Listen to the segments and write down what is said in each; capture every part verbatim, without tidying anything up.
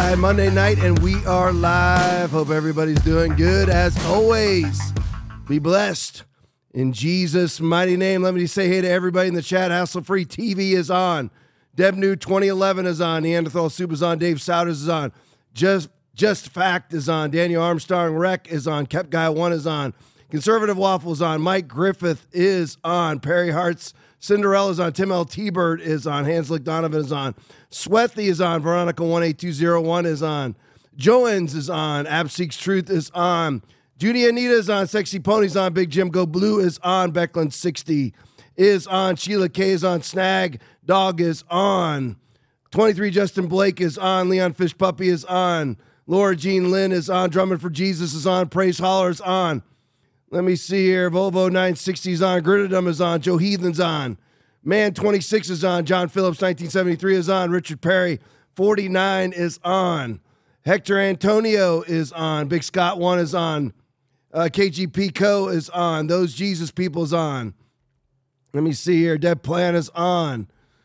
right, Monday night, and we are live. Hope everybody's doing good as always. Be blessed in Jesus' mighty name. Let me say hey to everybody in the chat. Hassle Free T V is on. Deb New twenty eleven is on. Neanderthal Soup is on. Dave Souders is on. Just Just Fact is on. Daniel Armstrong Rec is on. Kept Guy one is on. Conservative Waffle is on. Mike Griffith is on. Perry Hart's Cinderella's on. Tim L. T-Bird is on. Hanslick Donovan is on. Swethy is on. Veronica one eight two zero one is on. Joens is on. Ab Seeks Truth is on. Judy Anita is on. Sexy Pony's on. Big Jim Go Blue is on. Beckland sixty is on. Sheila K is on. Snag Dog is on. twenty-three Justin Blake is on. Leon Fish Puppy is on. Laura Jean Lynn is on. Drummond for Jesus is on. Praise Holler is on. Let me see here. Volvo nine sixty is on. Gritterdom is on. Joe Heathen's on. Man twenty-six is on. John Phillips nineteen seventy-three is on. Richard Perry forty-nine is on. Hector Antonio is on. Big Scott one is on. Uh, K G P Co is on. Those Jesus people is on. Let me see here. Dead Plan is on.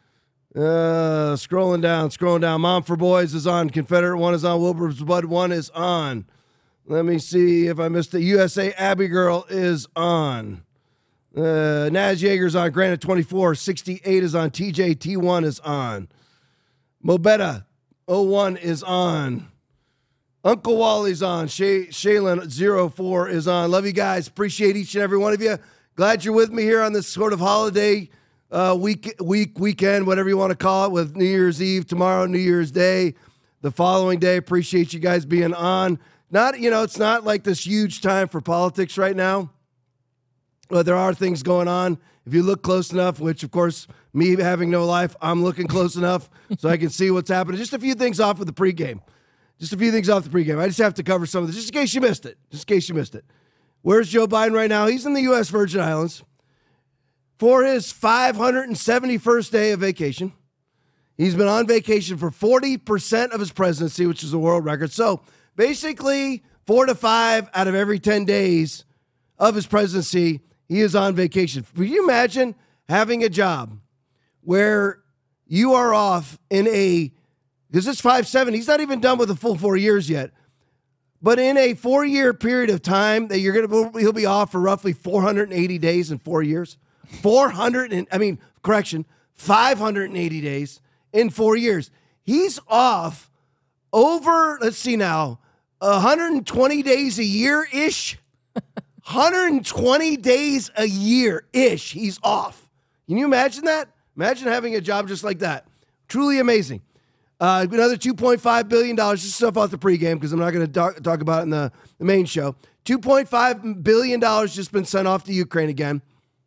Uh, scrolling down, scrolling down. Mom for Boys is on. Confederate one is on. Wilbur's Bud one is on. Let me see if I missed it. U S A Abbey Girl is on. Uh, Naz Yeager's on. Granite twenty-four sixty-eight is on. T J T one is on. Mobetta oh one is on. Uncle Wally's on. Shay, Shaylin zero four is on. Love you guys. Appreciate each and every one of you. Glad you're with me here on this sort of holiday uh, week, week, weekend, whatever you want to call it, with New Year's Eve tomorrow, New Year's Day, the following day. Appreciate you guys being on. Not, you know, it's not like this huge time for politics right now, but there are things going on. If you look close enough, which, of course, me having no life, I'm looking close enough so I can see what's happening. Just a few things off of the pregame. Just a few things off the pregame. I just have to cover some of this, just in case you missed it. Just in case you missed it. Where's Joe Biden right now? He's in the U S Virgin Islands for his five hundred seventy-first day of vacation. He's been on vacation for forty percent of his presidency, which is a world record. So, basically, four to five out of every ten days of his presidency, he is on vacation. Can you imagine having a job where you are off in a, because it's five seven, he's not even done with the full four years yet, but in a four-year period of time that you're going to, he'll be off for roughly four hundred eighty days in four years. four hundred, and, I mean, correction, five hundred eighty days in four years. He's off over, let's see now, one hundred twenty days a year-ish. one hundred twenty days a year-ish he's off. Can you imagine that? Imagine having a job just like that. Truly amazing. Uh, another two point five billion dollars, just stuff off the pregame because I'm not going to talk, talk about it in the, the main show. two point five billion dollars just been sent off to Ukraine again.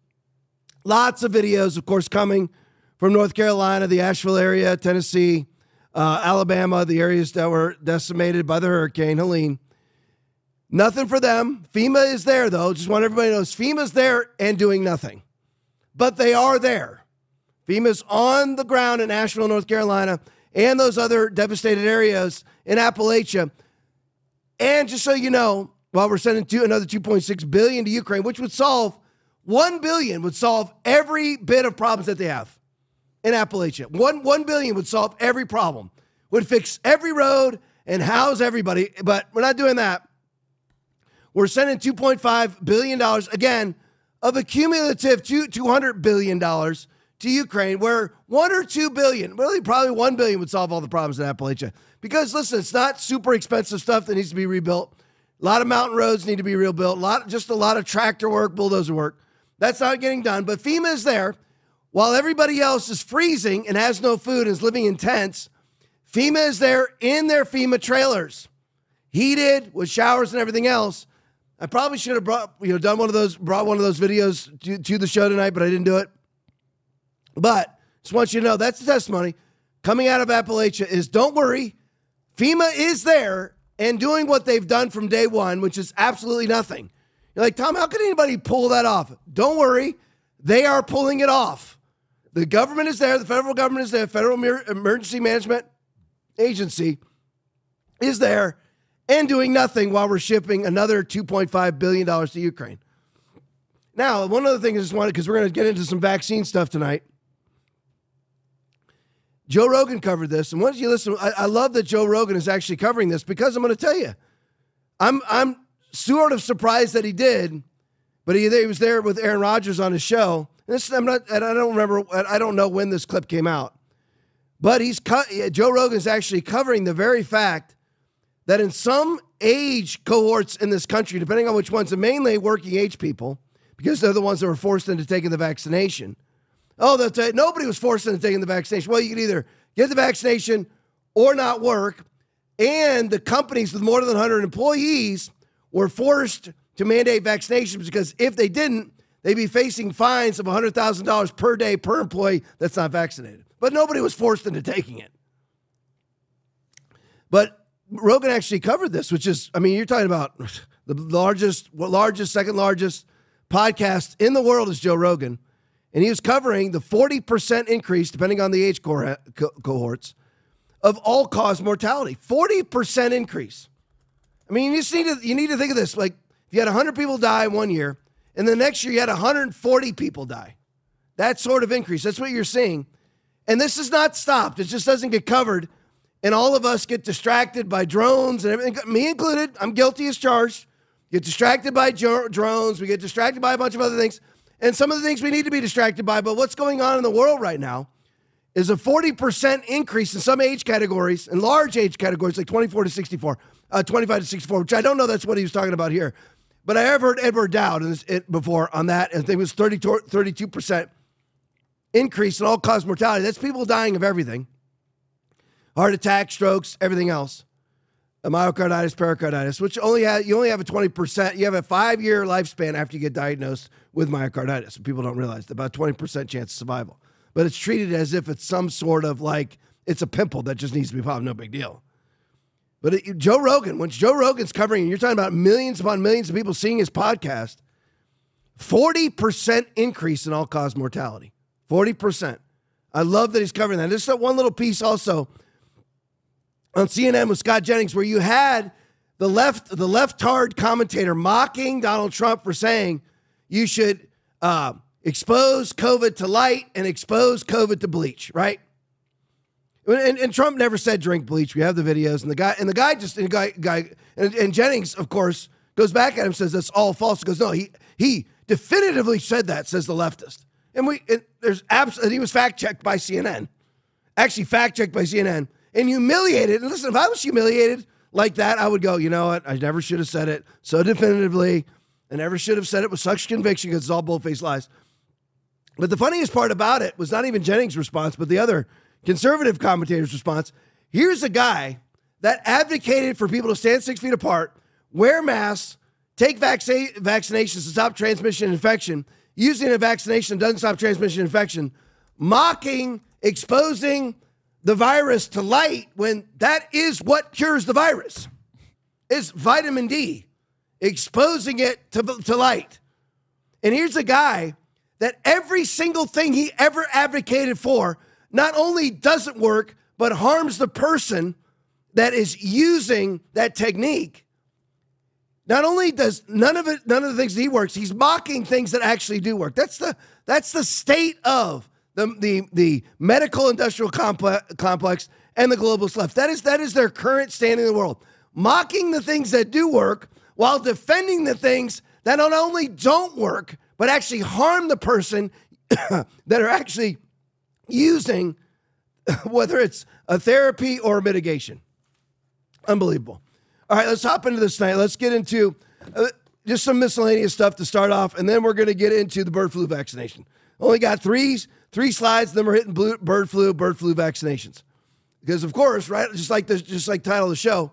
Lots of videos, of course, coming from North Carolina, the Asheville area, Tennessee, Uh, Alabama, the areas that were decimated by the hurricane, Helene. Nothing for them. FEMA is there, though. Just want everybody to know FEMA's there and doing nothing. But they are there. FEMA's on the ground in Asheville, North Carolina, and those other devastated areas in Appalachia. And just so you know, while we're sending two, another two point six billion dollars to Ukraine, which would solve, one billion dollars would solve every bit of problems that they have in Appalachia. One, one billion would solve every problem, would fix every road and house everybody. But we're not doing that. We're sending two point five billion dollars, again, of a cumulative two hundred billion dollars to Ukraine, where one or two billion, really probably one billion would solve all the problems in Appalachia. Because listen, it's not super expensive stuff that needs to be rebuilt. A lot of mountain roads need to be rebuilt. A lot, just a lot of tractor work, bulldozer work. That's not getting done. But FEMA is there. While everybody else is freezing and has no food and is living in tents, FEMA is there in their FEMA trailers, heated with showers and everything else. I probably should have brought, you know, done one of those, brought one of those videos to, to the show tonight, but I didn't do it. But just want you to know that's the testimony coming out of Appalachia is don't worry, FEMA is there and doing what they've done from day one, which is absolutely nothing. You're like, Tom, how could anybody pull that off? Don't worry, they are pulling it off. The government is there. The federal government is there. Federal Emergency Management Agency is there and doing nothing while we're shipping another two point five billion dollars to Ukraine. Now, one other thing I just wanted, because we're going to get into some vaccine stuff tonight. Joe Rogan covered this. And once you listen, I, I love that Joe Rogan is actually covering this because I'm going to tell you, I'm I'm sort of surprised that he did, but he, he was there with Aaron Rodgers on his show. And this, I'm not, and I don't remember, I don't know when this clip came out, but he's Joe Rogan is actually covering the very fact that in some age cohorts in this country, depending on which ones, and mainly working age people, because they're the ones that were forced into taking the vaccination. Oh, they'll tell you, nobody was forced into taking the vaccination. Well, you can either get the vaccination or not work. And the companies with more than one hundred employees were forced to mandate vaccinations because if they didn't, they'd be facing fines of one hundred thousand dollars per day per employee that's not vaccinated. But nobody was forced into taking it. But Rogan actually covered this, which is, I mean, you're talking about the largest, largest, second largest podcast in the world is Joe Rogan. And he was covering the forty percent increase, depending on the age co- co- cohorts, of all-cause mortality. forty percent increase. I mean, you just need to, you need to think of this. Like, if you had one hundred people die one year, and the next year you had one hundred forty people die. That sort of increase. That's what you're seeing. And this is not stopped. It just doesn't get covered. And all of us get distracted by drones and everything, me included. I'm guilty as charged. Get distracted by jo- drones. We get distracted by a bunch of other things. And some of the things we need to be distracted by. But what's going on in the world right now is a forty percent increase in some age categories, in large age categories like twenty-four to sixty-four, uh, twenty-five to sixty-four, which I don't know that's what he was talking about here. But I have heard Edward Dowd in this, it before on that, and I think it was thirty-two percent increase in all-cause mortality. That's people dying of everything. Heart attack, strokes, everything else. A myocarditis, pericarditis, which only have, you only have a twenty percent, you have a five-year lifespan after you get diagnosed with myocarditis. People don't realize about twenty percent chance of survival. But it's treated as if it's some sort of like, it's a pimple that just needs to be popped, no big deal. But it, Joe Rogan, when Joe Rogan's covering, and you're talking about millions upon millions of people seeing his podcast, forty percent increase in all-cause mortality. forty percent. I love that he's covering that. Just that one little piece also on C N N with Scott Jennings where you had the left, the left-hard commentator mocking Donald Trump for saying you should uh, expose COVID to light and expose COVID to bleach, right? And, and Trump never said drink bleach. We have the videos, and the guy and the guy just and the guy guy and, and Jennings, of course, goes back at him, says that's all false. He goes, no, he he definitively said that, says the leftist. And we and there's absolutely he was fact checked by C N N, actually fact checked by C N N, and humiliated. And listen, if I was humiliated like that, I would go, you know what? I never should have said it so definitively. I never should have said it with such conviction because it's all bull-faced lies. But the funniest part about it was not even Jennings' response, but the other conservative commentator's response. Here's a guy that advocated for people to stand six feet apart, wear masks, take vac- vaccinations to stop transmission and infection, using a vaccination that doesn't stop transmission and infection, mocking, exposing the virus to light when that is what cures the virus. It's vitamin D, exposing it to, to light. And here's a guy that every single thing he ever advocated for not only doesn't work, but harms the person that is using that technique. Not only does none of it, none of the things that he works, he's mocking things that actually do work. That's the that's the state of the the, the medical industrial complex, complex and the globalist left. That is that is their current standing in the world. Mocking the things that do work while defending the things that not only don't work, but actually harm the person that are actually using, whether it's a therapy or a mitigation. Unbelievable. All right, let's hop into this tonight. Let's get into uh, just some miscellaneous stuff to start off, and then we're going to get into the bird flu vaccination. Only got three three slides, then we're hitting blue, bird flu, bird flu vaccinations. Because of course, right, just like the just like title of the show,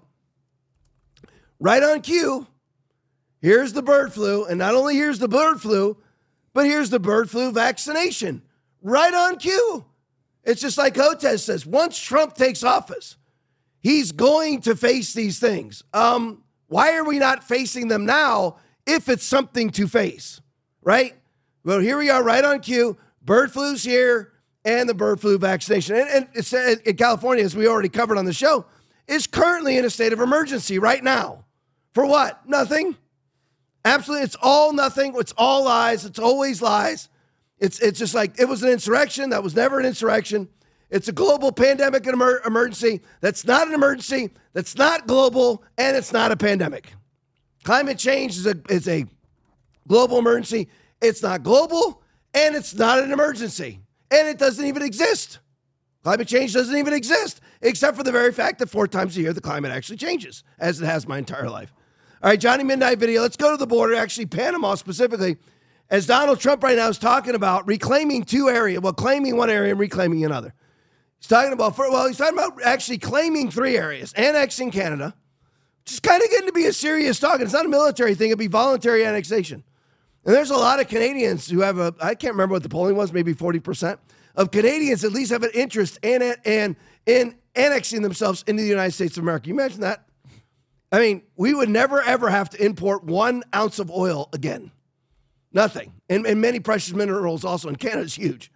right on cue, here's the bird flu, and not only here's the bird flu, but here's the bird flu vaccination. Right on cue. It's just like Hotez says, once Trump takes office, he's going to face these things. Um, why are we not facing them now if it's something to face, right? Well, here we are right on cue. Bird flu's here and the bird flu vaccination. And, and it's uh, in California, as we already covered on the show, is currently in a state of emergency right now. For what? Nothing. Absolutely. It's all nothing. It's all lies. It's always lies. It's it's just like it was an insurrection. That was never an insurrection. It's a global pandemic and emer- emergency. That's not an emergency. That's not global, and it's not a pandemic. Climate change is a, is a global emergency. It's not global, and it's not an emergency. And it doesn't even exist. Climate change doesn't even exist, except for the very fact that four times a year the climate actually changes, as it has my entire life. All right, Johnny Midnight video. Let's go to the border, actually Panama specifically, as Donald Trump right now is talking about reclaiming two areas, well, claiming one area and reclaiming another. He's talking about, well, he's talking about actually claiming three areas, annexing Canada, which is kind of getting to be a serious talk. It's not a military thing. It'd be voluntary annexation. And there's a lot of Canadians who have a, I can't remember what the polling was, maybe forty percent of Canadians at least have an interest in it and in annexing themselves into the United States of America. You imagine that? I mean, we would never, ever have to import one ounce of oil again. Nothing. And, and many precious minerals also. And Canada's huge.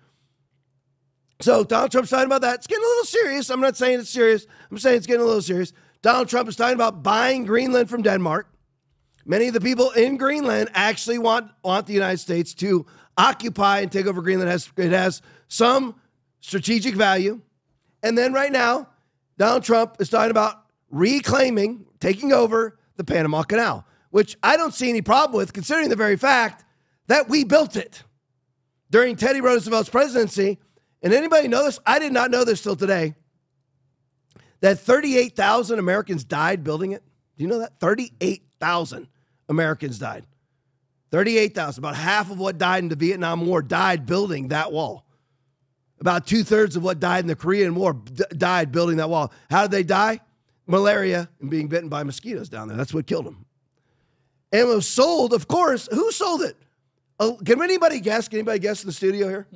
So Donald Trump's talking about that. It's getting a little serious. I'm not saying it's serious. I'm saying it's getting a little serious. Donald Trump is talking about buying Greenland from Denmark. Many of the people in Greenland actually want, want the United States to occupy and take over Greenland. It has, it has some strategic value. And then right now, Donald Trump is talking about reclaiming, taking over the Panama Canal, which I don't see any problem with, considering the very fact that we built it during Teddy Roosevelt's presidency. And anybody know this? I did not know this till today, that thirty-eight thousand Americans died building it. Do you know that? thirty-eight thousand Americans died. thirty-eight thousand, about half of what died in the Vietnam War died building that wall. About two-thirds of what died in the Korean War d- died building that wall. How did they die? Malaria and being bitten by mosquitoes down there. That's what killed them. And it was sold, of course. Who sold it? Uh, can anybody guess? Can anybody guess in the studio here?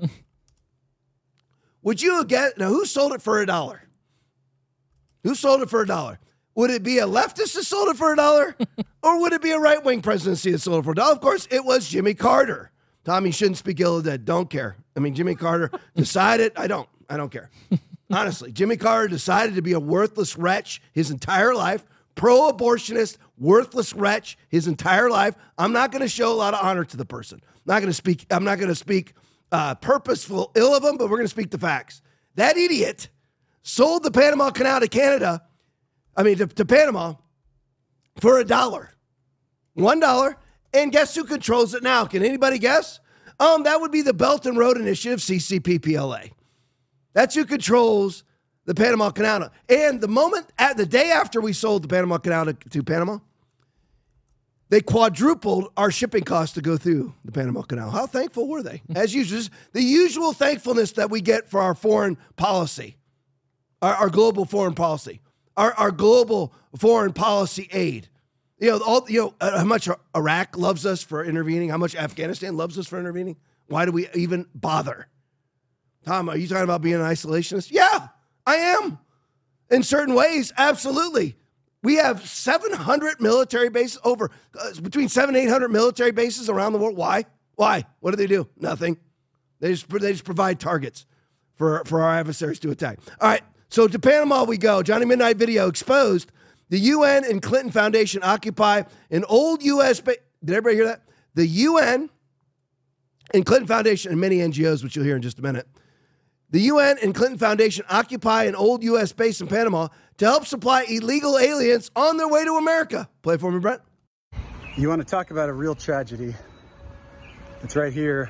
Would you get, now who sold it for a dollar? Who sold it for a dollar? Would it be a leftist that sold it for a dollar? Or would it be a right-wing presidency that sold it for a dollar? Of course, it was Jimmy Carter. Tommy shouldn't speak ill of the dead. Don't care. I mean, Jimmy Carter decided, I don't, I don't care. Honestly, Jimmy Carter decided to be a worthless wretch his entire life, pro-abortionist, worthless wretch his entire life. I'm not going to show a lot of honor to the person. I'm not going to speak, I'm not going to speak uh, purposeful ill of him, but we're going to speak the facts. That idiot sold the Panama Canal to Canada, I mean, to, to Panama for a dollar. One dollar. And guess who controls it now? Can anybody guess? Um, that would be the Belt and Road Initiative, C C P P L A. That's who controls the Panama Canal. And the moment, at the day after we sold the Panama Canal to, to Panama, they quadrupled our shipping costs to go through the Panama Canal. How thankful were they? As usual, the usual thankfulness that we get for our foreign policy, our, our global foreign policy, our, our global foreign policy aid. You know, all, you know uh, how much Iraq loves us for intervening, how much Afghanistan loves us for intervening. Why do we even bother? Tom, are you talking about being an isolationist? Yeah, I am. In certain ways, absolutely. We have seven hundred military bases, over uh, between seven and eight hundred military bases around the world. Why? Why? What do they do? Nothing. They just they just provide targets for, for our adversaries to attack. All right, so to Panama we go. Johnny Midnight video exposed the U N and Clinton Foundation occupy an old U S base. Did everybody hear that? The U N and Clinton Foundation and many N G Os, which you'll hear in just a minute. The U N and Clinton Foundation occupy an old U S base in Panama to help supply illegal aliens on their way to America. Play for me, Brent. You want to talk about a real tragedy? It's right here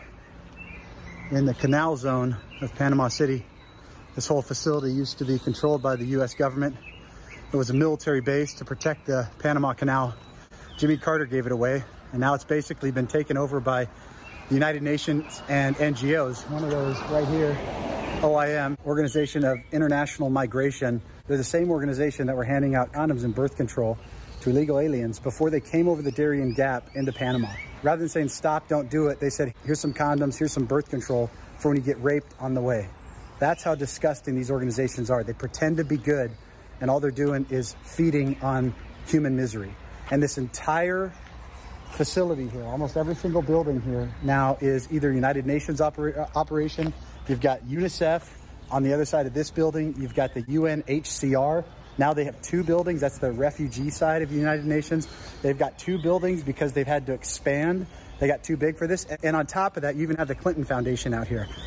in the canal zone of Panama City. This whole facility used to be controlled by the U S government. It was a military base to protect the Panama Canal. Jimmy Carter gave it away, and now it's basically been taken over by the United Nations and N G Os. One of those right here, O I M, Organization of International Migration. They're the same organization that were handing out condoms and birth control to illegal aliens before they came over the Darien Gap into Panama. Rather than saying, stop, don't do it, they said, here's some condoms, here's some birth control for when you get raped on the way. That's how disgusting these organizations are. They pretend to be good, and all they're doing is feeding on human misery. And this entire facility here, almost every single building here now is either United Nations opera- operation. You've got UNICEF on the other side of this building. You've got the U N H C R. Now they have two buildings. That's the refugee side of the United Nations. They've got two buildings because they've had to expand. They got too big for this. And on top of that, you even have the Clinton Foundation out here.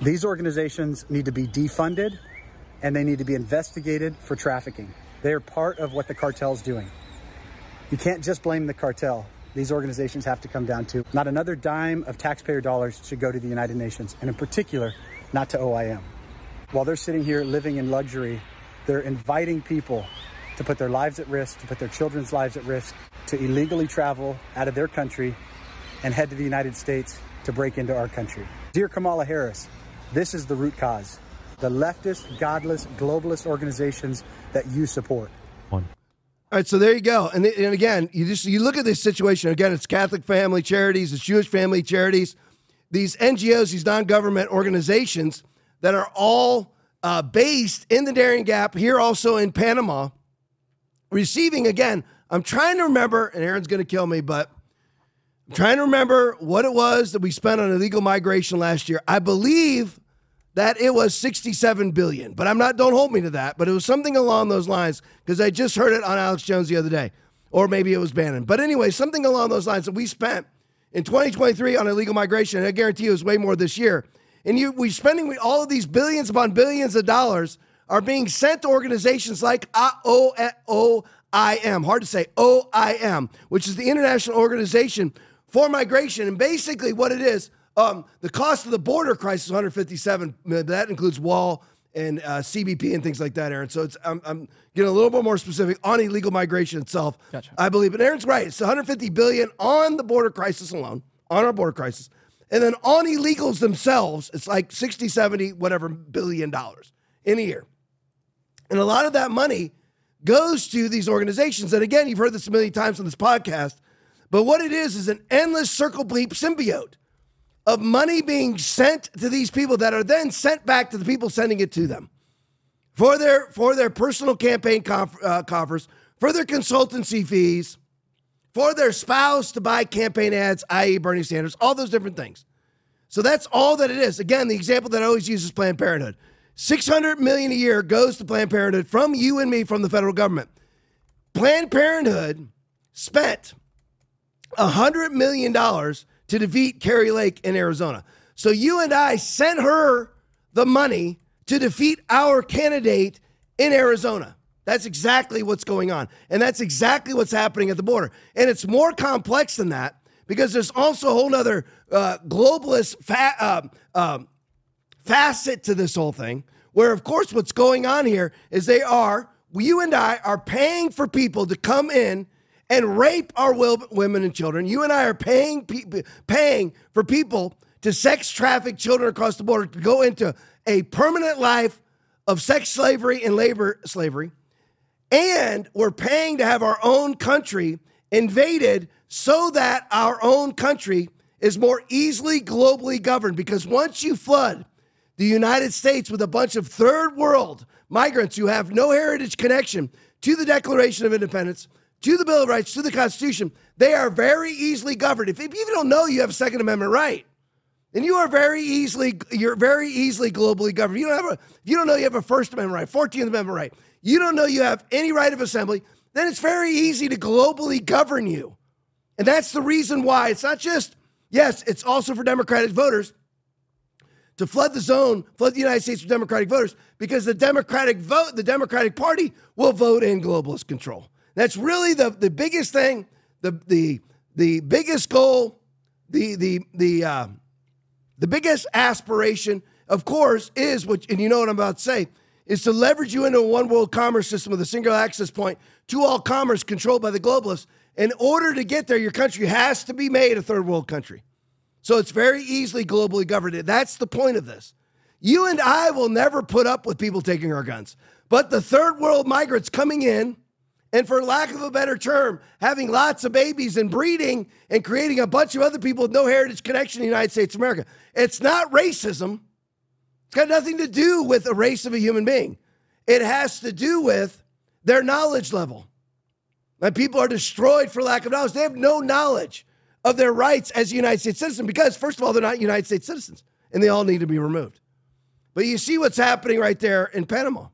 These organizations need to be defunded and they need to be investigated for trafficking. They are part of what the cartel is doing. You can't just blame the cartel. These organizations have to come down to not another dime of taxpayer dollars should go to the United Nations, and in particular, not to O I M. While they're sitting here living in luxury, they're inviting people to put their lives at risk, to put their children's lives at risk, to illegally travel out of their country and head to the United States to break into our country. Dear Kamala Harris, this is the root cause. The leftist, godless, globalist organizations that you support. One. All right, so there you go. And, and again, you just you look at this situation. Again, it's Catholic Family Charities, it's Jewish Family Charities, these N G Os, these non-government organizations that are all uh, based in the Darien Gap, here also in Panama, receiving, again, I'm trying to remember, and Aaron's going to kill me, but I'm trying to remember what it was that we spent on illegal migration last year. I believe that it was sixty-seven billion dollars, but I'm not, don't hold me to that, but it was something along those lines because I just heard it on Alex Jones the other day, or maybe it was Bannon. But anyway, something along those lines that we spent in twenty twenty-three on illegal migration, and I guarantee you it was way more this year. And you, we're spending all of these billions upon billions of dollars are being sent to organizations like O I M, hard to say, O I M, which is the International Organization for Migration. And basically what it is, Um, the cost of the border crisis is one hundred fifty-seven. That includes wall and uh, C B P and things like that, Aaron. So it's I'm, I'm getting a little bit more specific on illegal migration itself. Gotcha. I believe, but Aaron's right. It's one hundred fifty billion dollars on the border crisis alone, on our border crisis, and then on illegals themselves, it's like sixty, seventy, whatever billion dollars in a year. And a lot of that money goes to these organizations. And again, you've heard this a million times on this podcast, but what it is is an endless circle bleep symbiote of money being sent to these people that are then sent back to the people sending it to them for their for their personal campaign conf, uh, coffers, for their consultancy fees, for their spouse to buy campaign ads, that is. Bernie Sanders, all those different things. So that's all that it is. Again, the example that I always use is Planned Parenthood. six hundred million dollars a year goes to Planned Parenthood from you and me, from the federal government. Planned Parenthood spent one hundred million dollars to defeat Kari Lake in Arizona. So you and I sent her the money to defeat our candidate in Arizona. That's exactly what's going on. And that's exactly what's happening at the border. And it's more complex than that because there's also a whole other uh, globalist fa- uh, um, facet to this whole thing, where, of course, what's going on here is they are, you and I are paying for people to come in and rape our women and children. You and I are paying pe- paying for people to sex traffic children across the border to go into a permanent life of sex slavery and labor slavery. And we're paying to have our own country invaded so that our own country is more easily globally governed. Because once you flood the United States with a bunch of third world migrants who have no heritage connection to the Declaration of Independence, to the Bill of Rights, to the Constitution, they are very easily governed. If, if you don't know you have a Second Amendment right, then you are very easily, you're very easily globally governed. You don't have a, if you don't know you have a First Amendment right, fourteenth Amendment right, you don't know you have any right of assembly, then it's very easy to globally govern you. And that's the reason why it's not just, yes, it's also for Democratic voters to flood the zone, flood the United States with Democratic voters, because the Democratic vote, the Democratic Party will vote in globalist control. That's really the, the biggest thing, the the the biggest goal, the the the uh, the biggest aspiration, of course, is what, and you know what I'm about to say, is to leverage you into a one world commerce system with a single access point to all commerce controlled by the globalists. In order to get there, your country has to be made a third world country. So it's very easily globally governed. That's the point of this. You and I will never put up with people taking our guns, but the third world migrants coming in, and for lack of a better term, having lots of babies and breeding and creating a bunch of other people with no heritage connection to the United States of America. It's not racism. It's got nothing to do with the race of a human being. It has to do with their knowledge level. And people are destroyed for lack of knowledge. They have no knowledge of their rights as a United States citizen because, first of all, they're not United States citizens, and they all need to be removed. But you see what's happening right there in Panama.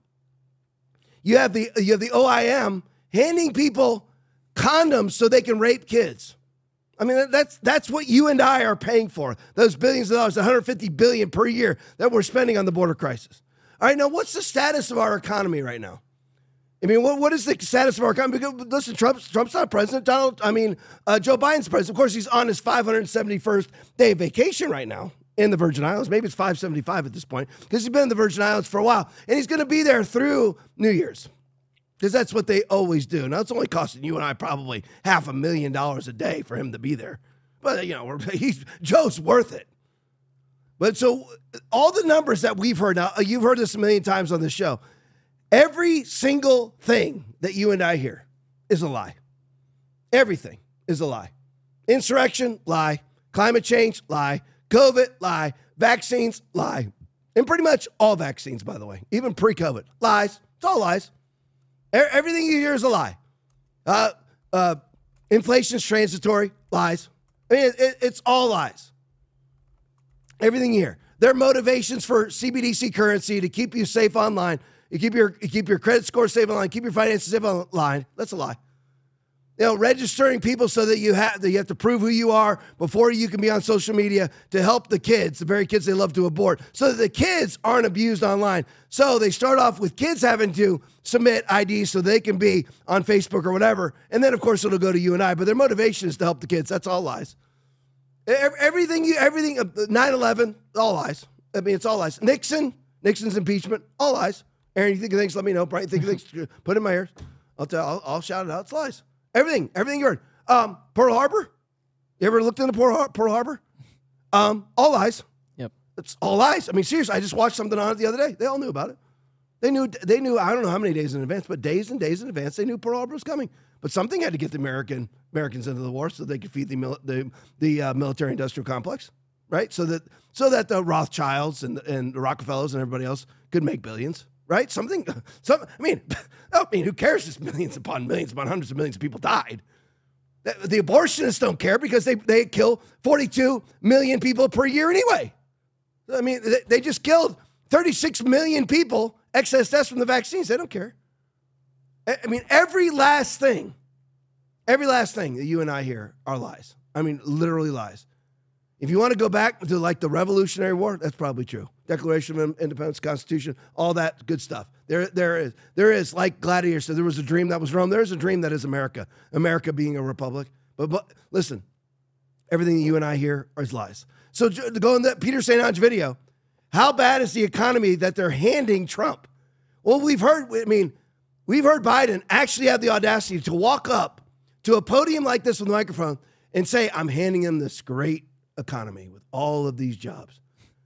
You have the you have the O I M handing people condoms so they can rape kids. I mean, that's that's what you and I are paying for. Those billions of dollars, one hundred fifty billion dollars per year that we're spending on the border crisis. All right, now what's the status of our economy right now? I mean, what what is the status of our economy? Because, listen, Trump's, Trump's not president. Donald, I mean, uh, Joe Biden's president. Of course, he's on his five hundred seventy-first day of vacation right now in the Virgin Islands. Maybe it's five seventy-five at this point because he's been in the Virgin Islands for a while. And he's going to be there through New Year's because that's what they always do. Now, it's only costing you and I probably half a million dollars a day for him to be there. But, you know, we're, he's Joe's worth it. But so all the numbers that we've heard, now you've heard this a million times on this show, every single thing that you and I hear is a lie. Everything is a lie. Insurrection, lie. Climate change, lie. COVID, lie. Vaccines, lie. And pretty much all vaccines, by the way, even pre-COVID, lies. It's all lies. Everything you hear is a lie. Uh, uh, inflation's transitory, lies. I mean, it, it, it's all lies. Everything you hear. Their motivations for C B D C currency to keep you safe online. You keep your you keep your credit score safe online. Keep your finances safe online. That's a lie. You know, registering people so that you have that you have to prove who you are before you can be on social media to help the kids, the very kids they love to abort, so that the kids aren't abused online. So they start off with kids having to submit I Ds so they can be on Facebook or whatever, and then of course it'll go to you and I. But their motivation is to help the kids. That's all lies. Everything you everything nine eleven, all lies. I mean, it's all lies. Nixon, Nixon's impeachment, all lies. Aaron, you think of things? Let me know. Brian, you think of things? Put it in my ears. I'll tell. I'll, I'll shout it out. It's lies. Everything, everything you heard. Um, Pearl Harbor. You ever looked into Pearl, Har- Pearl Harbor? Um, all lies. Yep. It's all lies. I mean, seriously, I just watched something on it the other day. They all knew about it. They knew. They knew. I don't know how many days in advance, but days and days in advance, they knew Pearl Harbor was coming. But something had to get the American Americans into the war so they could feed the mil- the the uh, military-industrial complex, right? So that so that the Rothschilds and and the Rockefellers and everybody else could make billions. Right? Something, some, I mean, I mean, who cares if millions upon millions upon hundreds of millions of people died? The, the abortionists don't care because they, they kill forty-two million people per year anyway. I mean, they, they just killed thirty-six million people, excess deaths from the vaccines. They don't care. I, I mean, every last thing, every last thing that you and I hear are lies. I mean, literally lies. If you want to go back to like the Revolutionary War, that's probably true. Declaration of Independence, Constitution, all that good stuff. There, there is, there is like Gladiator said, there was a dream that was Rome. There is a dream that is America. America being a republic. But, but listen, everything you and I hear is lies. So to go in that Peter Saint Onge video, how bad is the economy that they're handing Trump? Well, we've heard. I mean, we've heard Biden actually have the audacity to walk up to a podium like this with a microphone and say, "I'm handing him this great economy with all of these jobs."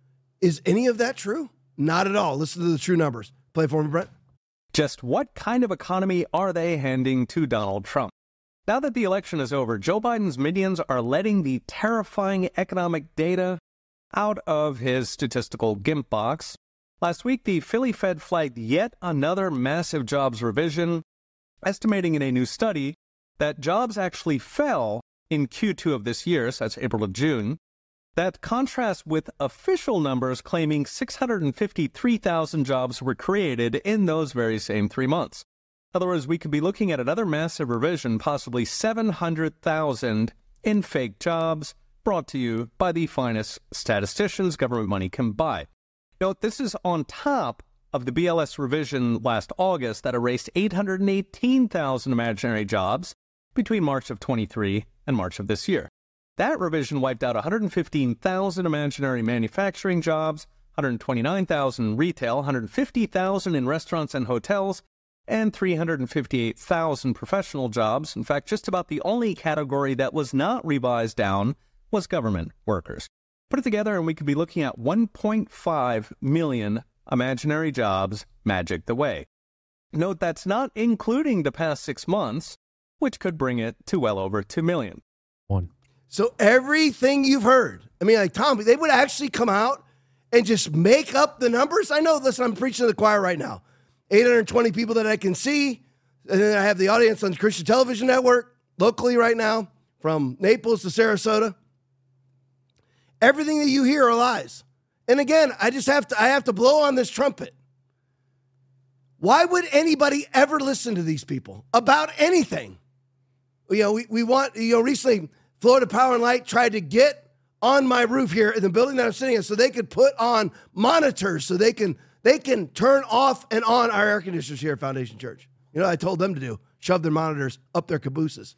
Is any of that true? Not at all. Listen to the true numbers. Play for me, Brett. Just what kind of economy are they handing to Donald Trump? Now that the election is over, Joe Biden's minions are letting the terrifying economic data out of his statistical GIMP box. Last week, the Philly Fed flagged yet another massive jobs revision, estimating in a new study that jobs actually fell in Q two of this year, so that's April to June. That contrasts with official numbers claiming six hundred fifty-three thousand jobs were created in those very same three months. In other words, we could be looking at another massive revision, possibly seven hundred thousand in fake jobs, brought to you by the finest statisticians government money can buy. Note, this is on top of the B L S revision last August that erased eight hundred eighteen thousand imaginary jobs between March of twenty-three and March of this year. That revision wiped out one hundred fifteen thousand imaginary manufacturing jobs, one hundred twenty-nine thousand retail, one hundred fifty thousand in restaurants and hotels, and three hundred fifty-eight thousand professional jobs. In fact, just about the only category that was not revised down was government workers. Put it together and we could be looking at one point five million imaginary jobs magicked away. Note that's not including the past six months, which could bring it to well over two million. One. So everything you've heard, I mean, like Tom, they would actually come out and just make up the numbers. I know, listen, I'm preaching to the choir right now. eight hundred twenty people that I can see. And then I have the audience on the Christian Television Network locally right now, from Naples to Sarasota. Everything that you hear are lies. And again, I just have to, I have to blow on this trumpet. Why would anybody ever listen to these people about anything? You know, we, we want, you know, recently Florida Power and Light tried to get on my roof here in the building that I'm sitting in so they could put on monitors so they can they can turn off and on our air conditioners here at Foundation Church. You know what I told them to do? Shove their monitors up their cabooses.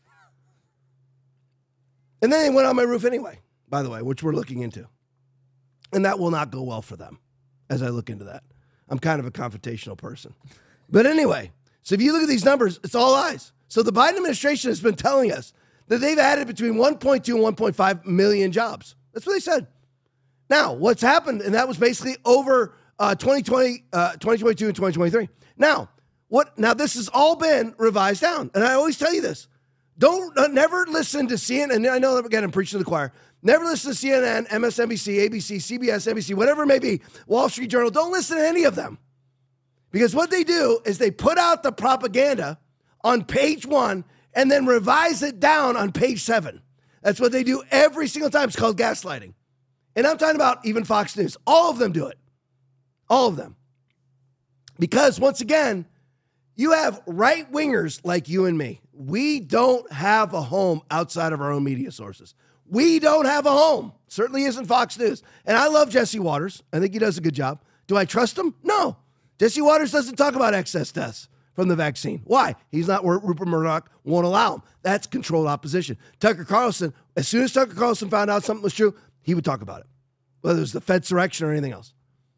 And then they went on my roof anyway, by the way, which we're looking into. And that will not go well for them as I look into that. I'm kind of a confrontational person. But anyway, so if you look at these numbers, it's all lies. So the Biden administration has been telling us that they've added between one point two and one point five million jobs. That's what they said. Now, what's happened, and that was basically over uh, twenty twenty, uh, twenty twenty-two and twenty twenty-three. Now, what? Now this has all been revised down, and I always tell you this: don't uh, never listen to C N N. And I know that again, I'm preaching to the choir. Never listen to C N N, M S N B C, A B C, C B S, N B C, whatever it may be, Wall Street Journal. Don't listen to any of them, because what they do is they put out the propaganda on page one and then revise it down on page seven. That's what they do every single time. It's called gaslighting. And I'm talking about even Fox News. All of them do it. All of them. Because once again, you have right-wingers like you and me. We don't have a home outside of our own media sources. We don't have a home. Certainly isn't Fox News. And I love Jesse Waters. I think he does a good job. Do I trust him? No. Jesse Waters doesn't talk about excess deaths from the vaccine. Why? He's not where Rupert Murdoch won't allow him. That's controlled opposition. Tucker Carlson, as soon as Tucker Carlson found out something was true, he would talk about it, whether it was the Fed's direction or anything else,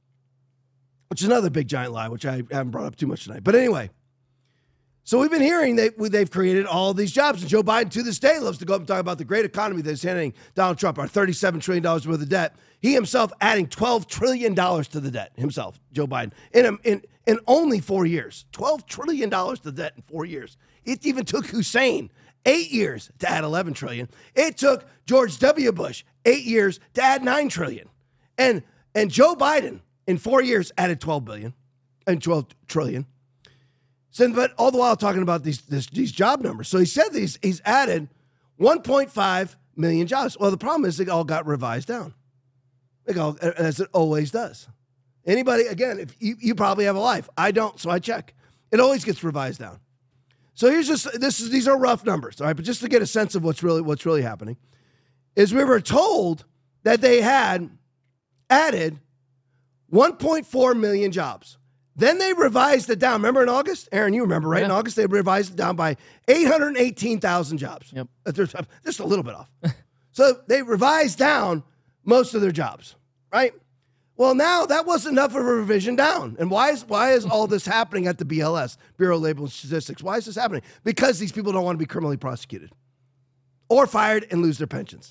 which is another big giant lie, which I haven't brought up too much tonight. But anyway, so we've been hearing that they've created all these jobs, and Joe Biden to this day loves to go up and talk about the great economy that's handing Donald Trump, our thirty-seven trillion dollars worth of debt. He himself adding twelve trillion dollars to the debt himself, Joe Biden, in, a, in, in only four years. twelve trillion dollars to the debt in four years. It even took Hussein eight years to add eleven trillion dollars. It took George W. Bush eight years to add nine trillion dollars. And, and Joe Biden in four years added twelve billion dollars and twelve trillion dollars. So, but all the while talking about these this, these job numbers. So he said these, he's added one point five million jobs. Well, the problem is they all got revised down. They all, as it always does. Anybody, again, if you, you probably have a life. I don't, so I check. It always gets revised down. So here's just, this is, these are rough numbers, all right? But just to get a sense of what's really, what's really happening, is we were told that they had added one point four million jobs. Then they revised it down. Remember in August? Aaron, you remember, right? Yeah. In August, they revised it down by eight hundred eighteen thousand jobs. Yep. Just a little bit off. So they revised down most of their jobs, right? Well, now that wasn't enough of a revision down. And why is why is all this happening at the B L S, Bureau of Labor and Statistics? Why is this happening? Because these people don't want to be criminally prosecuted or fired and lose their pensions.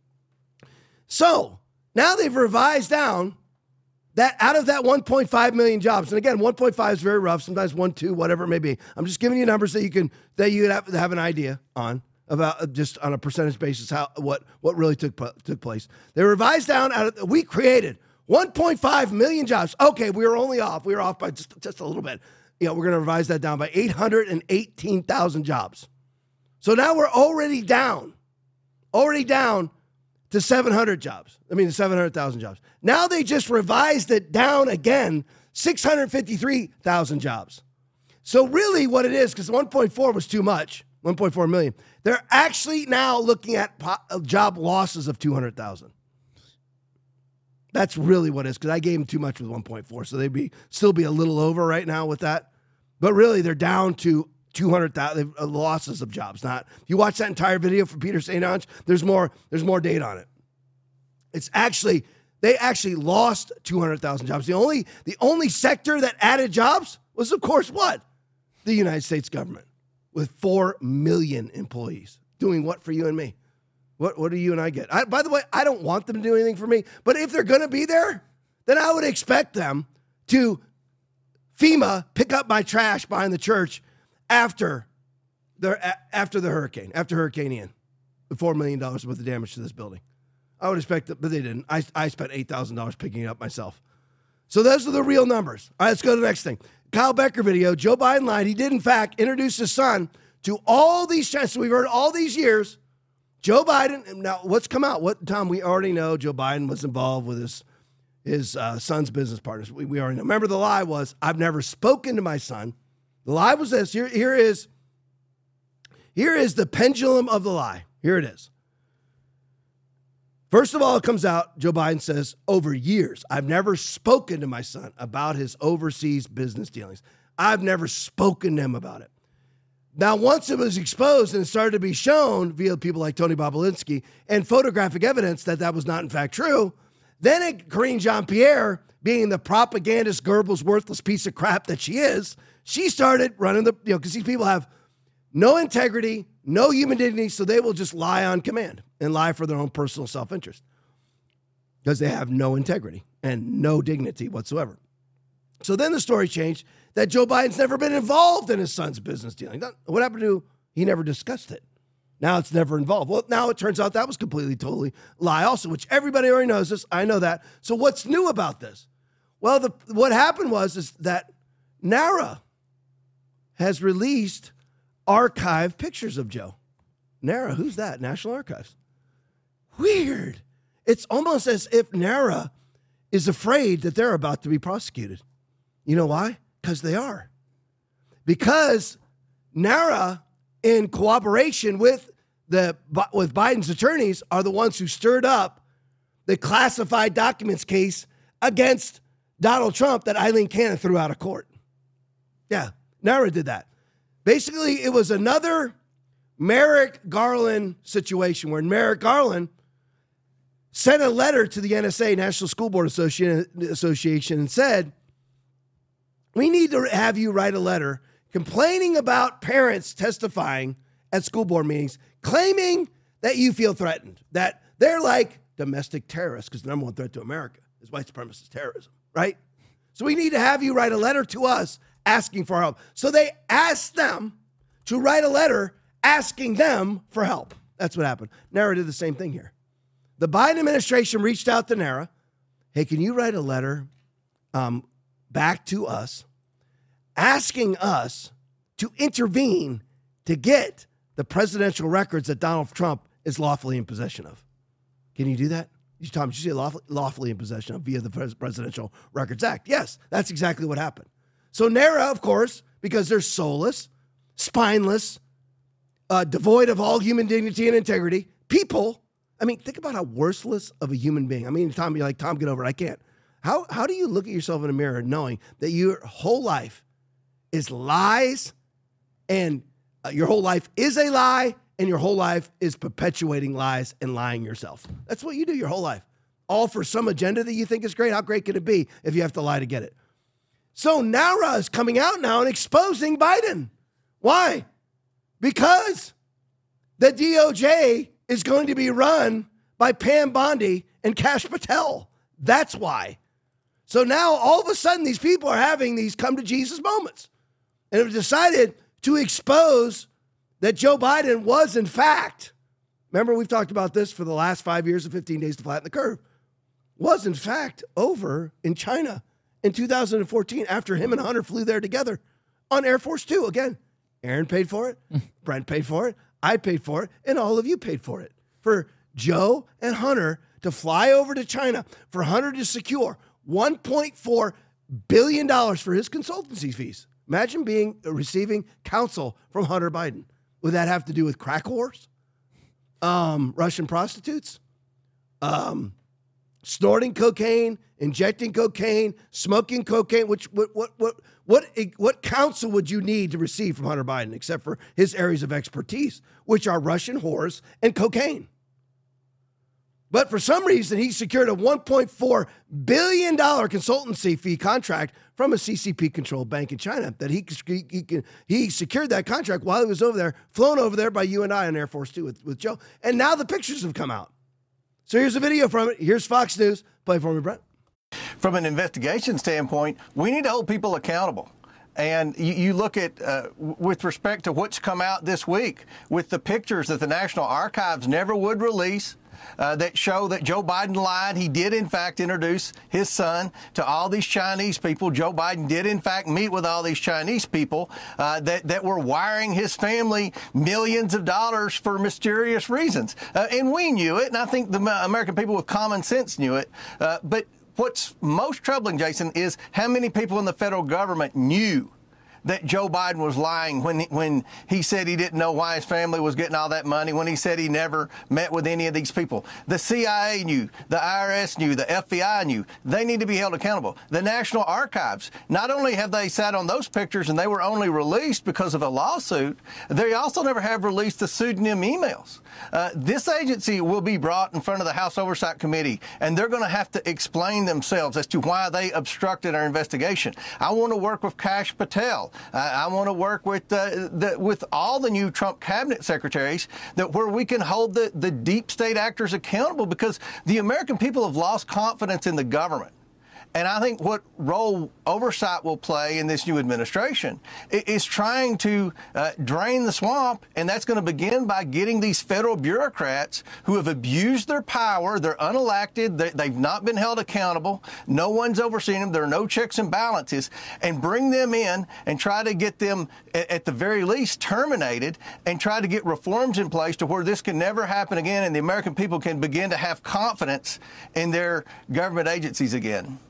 So now they've revised down that out of that one point five million jobs, and again, one point five is very rough, sometimes one, two, whatever it may be. I'm just giving you numbers that you can that you have, have an idea on about just on a percentage basis how what what really took took place. They revised down out of we created one point five million jobs. Okay, we were only off. We were off by just, just a little bit. You know, we're going to revise that down by eight hundred eighteen thousand jobs. So now we're already down, already down to seven hundred jobs. I mean, seven hundred thousand jobs. Now they just revised it down again, six hundred fifty-three thousand jobs. So really what it is, because one point four was too much, one point four million, they're actually now looking at po- job losses of two hundred thousand. That's really what it is, because I gave them too much with one point four, so they'd be still be a little over right now with that. But really, they're down to two hundred thousand losses of jobs. Not if you watch that entire video from Peter Saint Onge, there's more. There's more data on it. It's actually they actually lost two hundred thousand jobs. The only the only sector that added jobs was, of course, what? The United States government with four million employees doing what for you and me? What what do you and I get? I, by the way, I don't want them to do anything for me, but if they're going to be there, then I would expect them to FEMA pick up my trash behind the church after the after the hurricane, after Hurricane Ian, the four million dollars worth of damage to this building. I would expect that, but they didn't. I, I spent eight thousand dollars picking it up myself. So those are the real numbers. All right, let's go to the next thing. Kyle Becker video, Joe Biden lied. He did, in fact, introduce his son to all these chances. So we've heard all these years. Joe Biden, now what's come out? What, Tom, we already know Joe Biden was involved with his his uh, son's business partners. We, we already know. Remember, the lie was, I've never spoken to my son. The lie was this. Here, here is, here is the pendulum of the lie. Here it is. First of all, it comes out, Joe Biden says, over years, I've never spoken to my son about his overseas business dealings. I've never spoken to him about it. Now, once it was exposed and it started to be shown via people like Tony Bobulinski and photographic evidence that that was not in fact true, then it, Karine Jean-Pierre, being the propagandist, Goebbels, worthless piece of crap that she is, she started running the, you know, because these people have no integrity, no human dignity, so they will just lie on command and lie for their own personal self-interest because they have no integrity and no dignity whatsoever. So then the story changed that Joe Biden's never been involved in his son's business dealing. What happened to, he never discussed it. Now it's never involved. Well, now it turns out that was completely, totally lie also, which everybody already knows this. I know that. So what's new about this? Well, the, what happened was is that NARA has released archive pictures of Joe. NARA, who's that? National Archives. Weird. It's almost as if NARA is afraid that they're about to be prosecuted. You know why? Because they are. Because NARA, in cooperation with the with Biden's attorneys, are the ones who stirred up the classified documents case against Donald Trump that Eileen Cannon threw out of court. Yeah, NARA did that. Basically, it was another Merrick Garland situation where Merrick Garland sent a letter to the N S A, National School Board Association, and said, we need to have you write a letter complaining about parents testifying at school board meetings, claiming that you feel threatened, that they're like domestic terrorists, because the number one threat to America is white supremacist terrorism, right? So we need to have you write a letter to us asking for help. So they asked them to write a letter asking them for help. That's what happened. NARA did the same thing here. The Biden administration reached out to NARA. Hey, can you write a letter um, back to us asking us to intervene to get the presidential records that Donald Trump is lawfully in possession of? Can you do that? Tom, did you say lawfully, lawfully in possession of via the Pres- Presidential Records Act? Yes, that's exactly what happened. So NARA, of course, because they're soulless, spineless, uh, devoid of all human dignity and integrity, people, I mean, think about how worthless of a human being. I mean, Tom, you're like, Tom, get over it. I can't. How, how do you look at yourself in a mirror knowing that your whole life is lies and uh, your whole life is a lie and your whole life is perpetuating lies and lying yourself? That's what you do your whole life. All for some agenda that you think is great. How great can it be if you have to lie to get it? So NARA is coming out now and exposing Biden. Why? Because the D O J is going to be run by Pam Bondi and Kash Patel. That's why. So now all of a sudden these people are having these come to Jesus moments and have decided to expose that Joe Biden was in fact, remember we've talked about this for the last five years of fifteen days to flatten the curve, was in fact over in China in two thousand fourteen after him and Hunter flew there together on Air Force Two. Again, Aaron paid for it, Brent paid for it, I paid for it, and all of you paid for it. For Joe and Hunter to fly over to China, for Hunter to secure one point four billion dollars for his consultancy fees. Imagine being receiving counsel from Hunter Biden. Would that have to do with crack wars, um, Russian prostitutes, um, snorting cocaine, injecting cocaine, smoking cocaine? Which what what what what what counsel would you need to receive from Hunter Biden, except for his areas of expertise, which are Russian whores and cocaine? But for some reason, he secured a one point four billion dollars consultancy fee contract from a C C P-controlled bank in China. That he, he, he, he secured that contract while he was over there, flown over there by you and I on Air Force Two with, with Joe. And now the pictures have come out. So here's a video from it. Here's Fox News. Play for me, Brent. From an investigation standpoint, we need to hold people accountable. And you, you look at, uh, with respect to what's come out this week, with the pictures that the National Archives never would release, Uh, that show that Joe Biden lied. He did, in fact, introduce his son to all these Chinese people. Joe Biden did, in fact, meet with all these Chinese people uh, that, that were wiring his family millions of dollars for mysterious reasons. Uh, and we knew it, and I think the American people with common sense knew it. Uh, but what's most troubling, Jason, is how many people in the federal government knew that Joe Biden was lying when he, when he said he didn't know why his family was getting all that money, when he said he never met with any of these people. The C I A knew, the I R S knew, the F B I knew. They need to be held accountable. The National Archives, not only have they sat on those pictures and they were only released because of a lawsuit, they also never have released the pseudonym emails. Uh, this agency will be brought in front of the House Oversight Committee, and they're going to have to explain themselves as to why they obstructed our investigation. I want to work with Kash Patel. Uh, I want to work with uh, the, with all the new Trump cabinet secretaries, that where we can hold the, the deep state actors accountable, because the American people have lost confidence in the government. And I think what role oversight will play in this new administration is trying to uh, drain the swamp, and that's going to begin by getting these federal bureaucrats who have abused their power. They're unelected. They, they've not been held accountable. No one's overseen them. There are no checks and balances, and bring them in and try to get them, at the very least, terminated, and try to get reforms in place to where this can never happen again, and the American people can begin to have confidence in their government agencies again.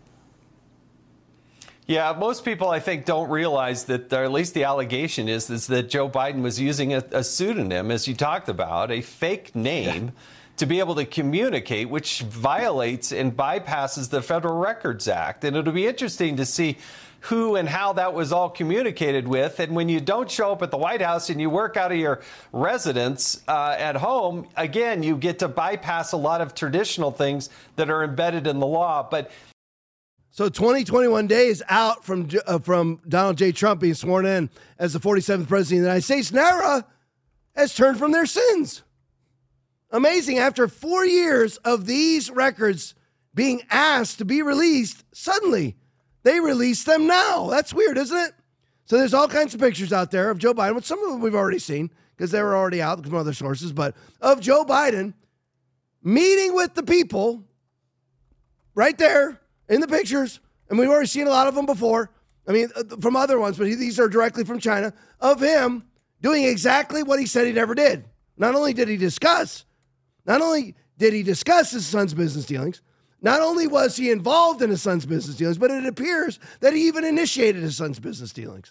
Yeah, most people, I think, don't realize that, or at least the allegation is, is that Joe Biden was using a, a pseudonym, as you talked about, a fake name, yeah, to be able to communicate, which violates and bypasses the Federal Records Act. And it'll be interesting to see who and how that was all communicated with. And when you don't show up at the White House and you work out of your residence uh, at home, again, you get to bypass a lot of traditional things that are embedded in the law. But So twenty, twenty-one days out from uh, from Donald J. Trump being sworn in as the forty-seventh president of the United States, NARA has turned from their sins. Amazing. After four years of these records being asked to be released, suddenly they release them now. That's weird, isn't it? So there's all kinds of pictures out there of Joe Biden, which some of them we've already seen because they were already out from other sources, but of Joe Biden meeting with the people right there in the pictures, and we've already seen a lot of them before. I mean, from other ones, but these are directly from China, of him doing exactly what he said he never did. Not only did he discuss, not only did he discuss his son's business dealings, not only was he involved in his son's business dealings, but it appears that he even initiated his son's business dealings.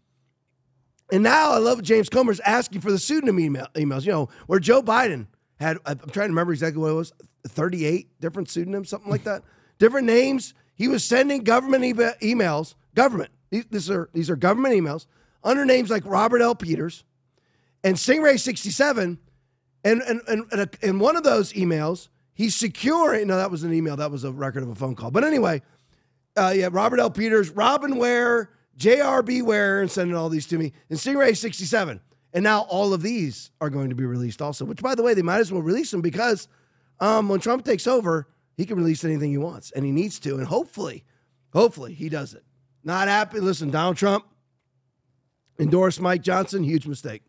And now I love James Comer's asking for the pseudonym email, emails, you know, where Joe Biden had, I'm trying to remember exactly what it was, thirty-eight different pseudonyms, something like that. Different names. He was sending government e- emails, government, these, these are these are government emails, under names like Robert L. Peters and Stingray sixty-seven. And and and, and a, in one of those emails, he's securing, no, that was an email, that was a record of a phone call. But anyway, uh, yeah, Robert L. Peters, Robin Ware, J R B Ware, and sending all these to me, and Stingray sixty-seven. And now all of these are going to be released also, which, by the way, they might as well release them because um, when Trump takes over, he can release anything he wants, and he needs to, and hopefully, hopefully he does it. Not happy. Listen, Donald Trump endorsed Mike Johnson, huge mistake.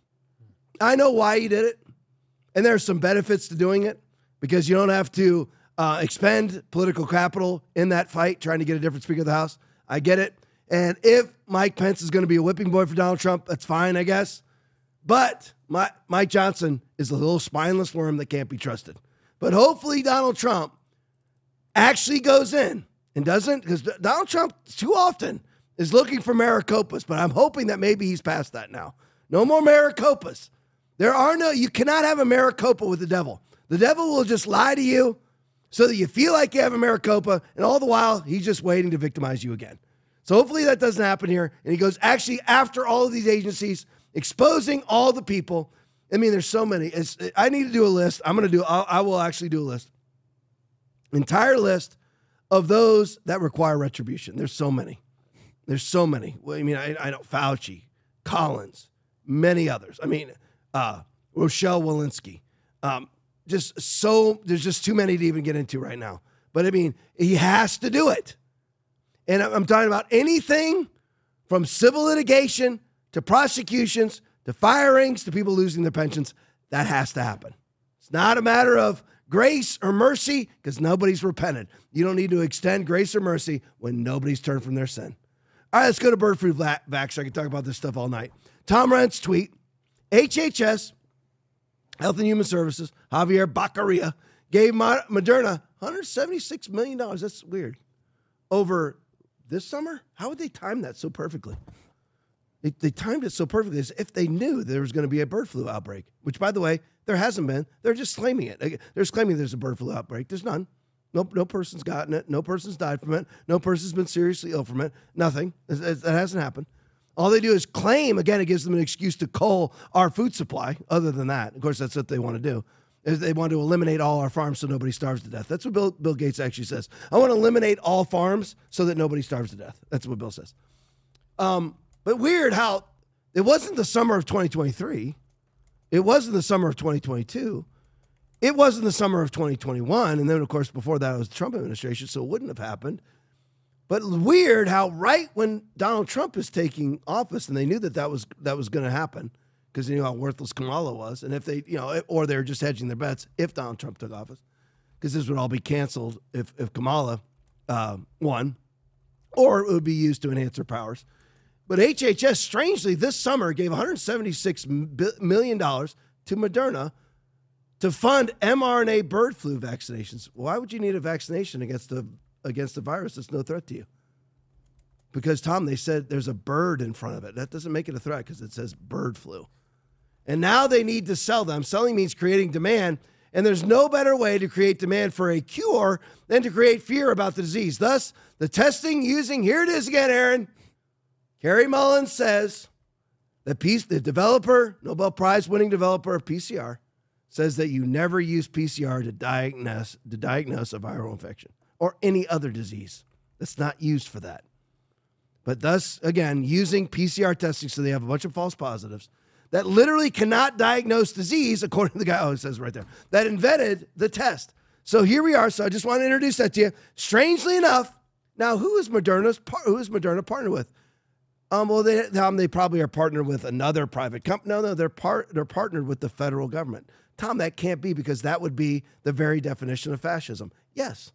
I know why he did it, and there's some benefits to doing it because you don't have to uh, expend political capital in that fight trying to get a different Speaker of the House. I get it. And if Mike Pence is going to be a whipping boy for Donald Trump, that's fine, I guess. But my, Mike Johnson is a little spineless worm that can't be trusted. But hopefully Donald Trump actually goes in and doesn't, because Donald Trump too often is looking for Maricopas, but I'm hoping that maybe he's past that now. No more Maricopas. There are no, you cannot have a Maricopa with the devil. The devil will just lie to you so that you feel like you have a Maricopa, and all the while, he's just waiting to victimize you again. So hopefully that doesn't happen here. And he goes actually after all of these agencies, exposing all the people. I mean, there's so many. It's, I need to do a list. I'm going to do, I'll, I will actually do a list. Entire list of those that require retribution. There's so many. There's so many. Well, I mean, I, I know Fauci, Collins, many others. I mean, uh, Rochelle Walensky. Um, just so, there's just too many to even get into right now. But I mean, he has to do it. And I'm talking about anything from civil litigation to prosecutions to firings to people losing their pensions. That has to happen. It's not a matter of grace or mercy because nobody's repented. You don't need to extend grace or mercy when nobody's turned from their sin. All right, let's go to bird flu vax so I can talk about this stuff all night. Tom Rent's tweet, H H S, Health and Human Services, Javier Baccaria, gave Moderna one hundred seventy-six million dollars. That's weird. Over this summer? How would they time that so perfectly? They, they timed it so perfectly as if they knew there was going to be a bird flu outbreak, which, by the way, there hasn't been. They're just claiming it. They're just claiming there's a bird flu outbreak. There's none. No, no person's gotten it. No person's died from it. No person's been seriously ill from it. Nothing. That hasn't happened. All they do is claim, again, it gives them an excuse to cull our food supply. Other than that, of course, that's what they want to do. Is they want to eliminate all our farms so nobody starves to death. That's what Bill, Bill Gates actually says. I want to eliminate all farms so that nobody starves to death. That's what Bill says. Um, but weird how it wasn't the summer of twenty twenty-three. It wasn't the summer of twenty twenty-two. It wasn't the summer of twenty twenty-one. And then, of course, before that, it was the Trump administration, so it wouldn't have happened. But weird how right when Donald Trump is taking office, and they knew that that was, that was going to happen, because they knew how worthless Kamala was. And if they, you know, or they're just hedging their bets if Donald Trump took office, because this would all be canceled if, if Kamala uh, won, or it would be used to enhance her powers. But H H S, strangely, this summer gave one hundred seventy-six million dollars to Moderna to fund mRNA bird flu vaccinations. Why would you need a vaccination against a, against a virus that's no threat to you? Because, Tom, they said there's a bird in front of it. That doesn't make it a threat because it says bird flu. And now they need to sell them. Selling means creating demand, and there's no better way to create demand for a cure than to create fear about the disease. Thus, the testing using, here it is again, Aaron, Carrie Mullen says that the developer, Nobel Prize-winning developer of P C R, says that you never use P C R to diagnose, to diagnose a viral infection or any other disease. That's not used for that. But thus, again, using P C R testing so they have a bunch of false positives that literally cannot diagnose disease, according to the guy, oh, it says right there, that invented the test. So here we are. So I just want to introduce that to you. Strangely enough, now who is Moderna's who is Moderna partnered with? Um, well, they um, they probably are partnered with another private company. No, no, they're part they're partnered with the federal government. Tom, that can't be because that would be the very definition of fascism. Yes.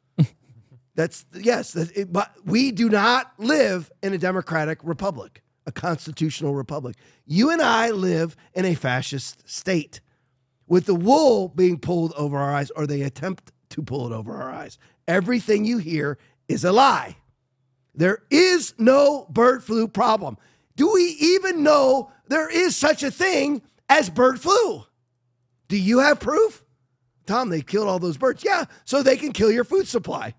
That's yes, that it, but we do not live in a democratic republic, a constitutional republic. You and I live in a fascist state with the wool being pulled over our eyes, or they attempt to pull it over our eyes. Everything you hear is a lie. There is no bird flu problem. Do we even know there is such a thing as bird flu? Do you have proof? Tom, they killed all those birds. Yeah, so they can kill your food supply.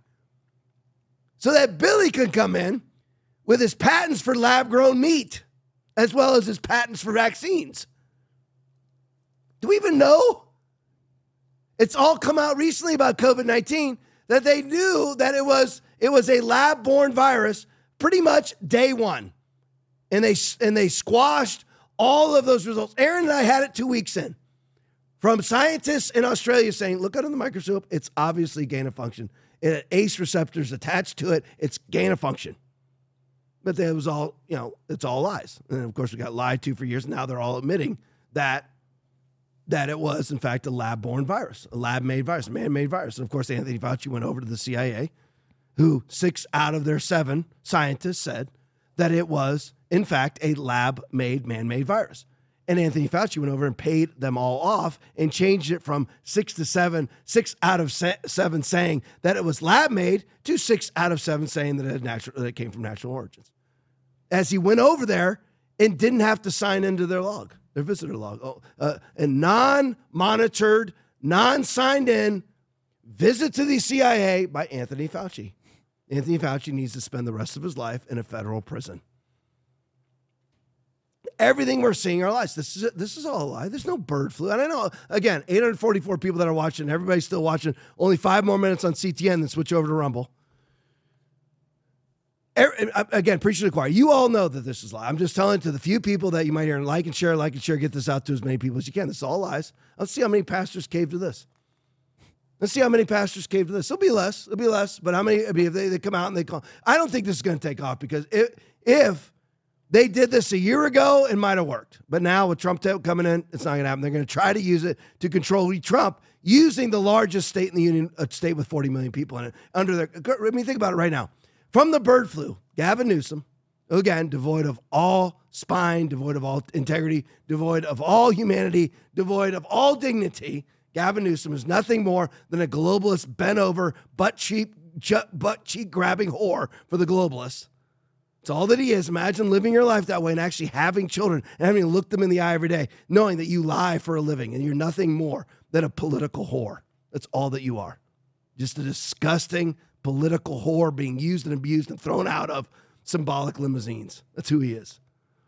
So that Billy can come in with his patents for lab-grown meat, as well as his patents for vaccines. Do we even know? It's all come out recently about COVID nineteen that they knew that it was it was a lab-borne virus pretty much day one. And they and they squashed all of those results. Aaron and I had it two weeks in. From scientists in Australia saying, look under the microscope, it's obviously gain of function. It had A C E receptors attached to it. It's gain of function. But that was all, you know, it's all lies. And of course, we got lied to for years. Now they're all admitting that that it was, in fact, a lab-borne virus, a lab-made virus, a man-made virus. And of course, Anthony Fauci went over to the C I A, who six out of their seven scientists said that it was, in fact, a lab-made, man-made virus. And Anthony Fauci went over and paid them all off and changed it from six to seven, six out of se- seven saying that it was lab-made to six out of seven saying that it, had natural, that it came from natural origins. As he went over there and didn't have to sign into their log, their visitor log, oh, uh, a non-monitored, non-signed in visit to the C I A by Anthony Fauci. Anthony Fauci needs to spend the rest of his life in a federal prison. Everything we're seeing are lies. This is this is all a lie. There's no bird flu. And I know, again, eight hundred forty-four people that are watching. Everybody's still watching. Only five more minutes on C T N, then switch over to Rumble. Again, preach to the choir. You all know that this is a lie. I'm just telling to the few people that you might hear and like and share, like and share, get this out to as many people as you can. This is all lies. Let's see how many pastors cave to this. Let's see how many pastors cave to this. It'll be less. It'll be less. But how many, I mean, if they, they come out and they call, I don't think this is going to take off because if, if they did this a year ago, it might have worked. But now with Trump coming in, it's not going to happen. They're going to try to use it to control Trump using the largest state in the union, a state with forty million people in it. Under their, I mean, think about it right now. From the bird flu, Gavin Newsom, again, devoid of all spine, devoid of all integrity, devoid of all humanity, devoid of all dignity, Gavin Newsom is nothing more than a globalist bent over, butt cheek, butt cheek grabbing whore for the globalists. It's all that he is. Imagine living your life that way and actually having children and having to look them in the eye every day, knowing that you lie for a living and you're nothing more than a political whore. That's all that you are. Just a disgusting political whore being used and abused and thrown out of symbolic limousines. That's who he is.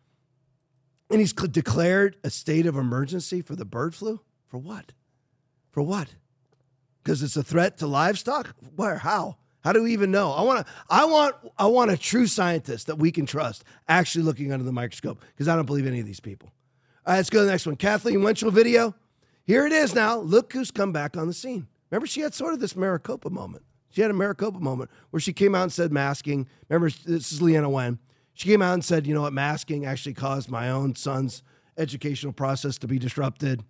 And he's declared a state of emergency for the bird flu? For what? For what? Because it's a threat to livestock? Where? How? How do we even know? I want to. I want. I want a true scientist that we can trust actually looking under the microscope, because I don't believe any of these people. All right, let's go to the next one. Kathleen Winchell video. Here it is now. Look who's come back on the scene. Remember, she had sort of this Maricopa moment. She had a Maricopa moment where she came out and said masking. Remember, this is Leanna Wen. She came out and said, you know what, masking actually caused my own son's educational process to be disrupted,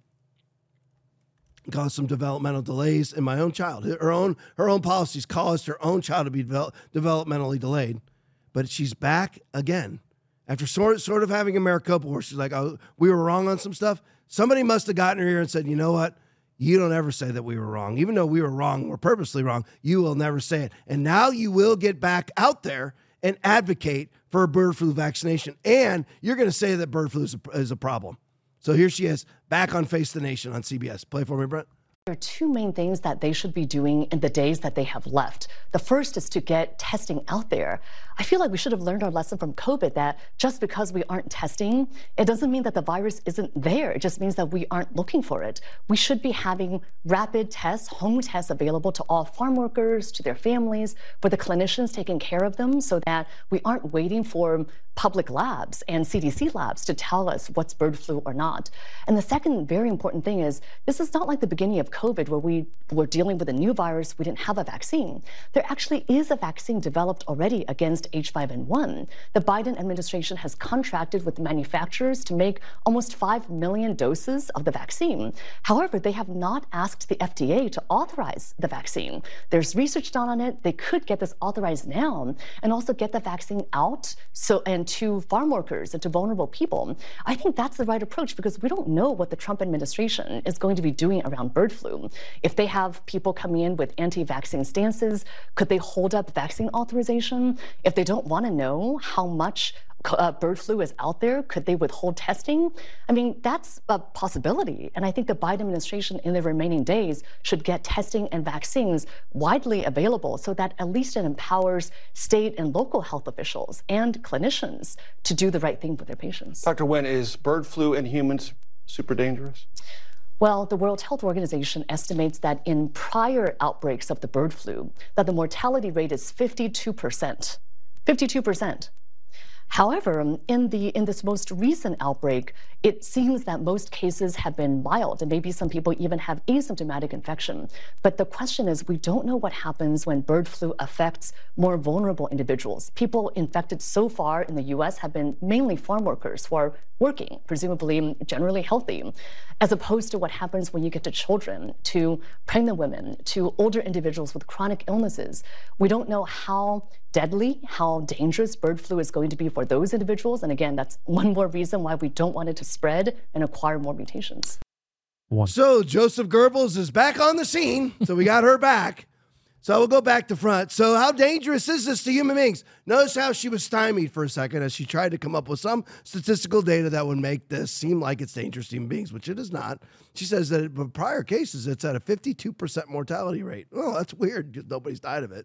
caused some developmental delays in my own child. Her own her own policies caused her own child to be develop, developmentally delayed. But she's back again after sort, sort of having a Maricopa where she's like, oh, we were wrong on some stuff. Somebody must have gotten her ear and said, you know what? You don't ever say that we were wrong. Even though we were wrong, we're purposely wrong, you will never say it. And now you will get back out there and advocate for a bird flu vaccination. And you're going to say that bird flu is a, is a problem. So here she is, back on Face the Nation on C B S. Play for me, Brent. There are two main things that they should be doing in the days that they have left. The first is to get testing out there. I feel like we should have learned our lesson from COVID that just because we aren't testing, it doesn't mean that the virus isn't there. It just means that we aren't looking for it. We should be having rapid tests, home tests available to all farm workers, to their families, for the clinicians taking care of them, so that we aren't waiting for public labs and C D C labs to tell us what's bird flu or not. And the second very important thing is, this is not like the beginning of COVID where we were dealing with a new virus, we didn't have a vaccine. There actually is a vaccine developed already against H five N one. The Biden administration has contracted with manufacturers to make almost five million doses of the vaccine. However, they have not asked the F D A to authorize the vaccine. There's research done on it. They could get this authorized now and also get the vaccine out so and to farm workers and to vulnerable people. I think that's the right approach, because we don't know what the Trump administration is going to be doing around bird flu. If they have people coming in with anti-vaccine stances, could they hold up vaccine authorization? If they don't want to know how much Uh, bird flu is out there, could they withhold testing? I mean, that's a possibility. And I think the Biden administration in the remaining days should get testing and vaccines widely available so that at least it empowers state and local health officials and clinicians to do the right thing for their patients. Doctor Wen, is bird flu in humans super dangerous? Well, the World Health Organization estimates that in prior outbreaks of the bird flu, that the mortality rate is fifty-two percent. fifty-two percent. However, in the in this most recent outbreak, it seems that most cases have been mild, and maybe some people even have asymptomatic infection. But the question is, we don't know what happens when bird flu affects more vulnerable individuals. People infected so far in the U S have been mainly farm workers who are working, presumably generally healthy, as opposed to what happens when you get to children, to pregnant women, to older individuals with chronic illnesses. We don't know how deadly, how dangerous bird flu is going to be for those individuals. And again, that's one more reason why we don't want it to spread and acquire more mutations. One. So Joseph Goebbels is back on the scene. So we got her back. So we'll go back to front. So how dangerous is this to human beings? Notice how she was stymied for a second as she tried to come up with some statistical data that would make this seem like it's dangerous to human beings, which it is not. She says that in prior cases, it's at a fifty-two percent mortality rate. Oh, that's weird because nobody's died of it.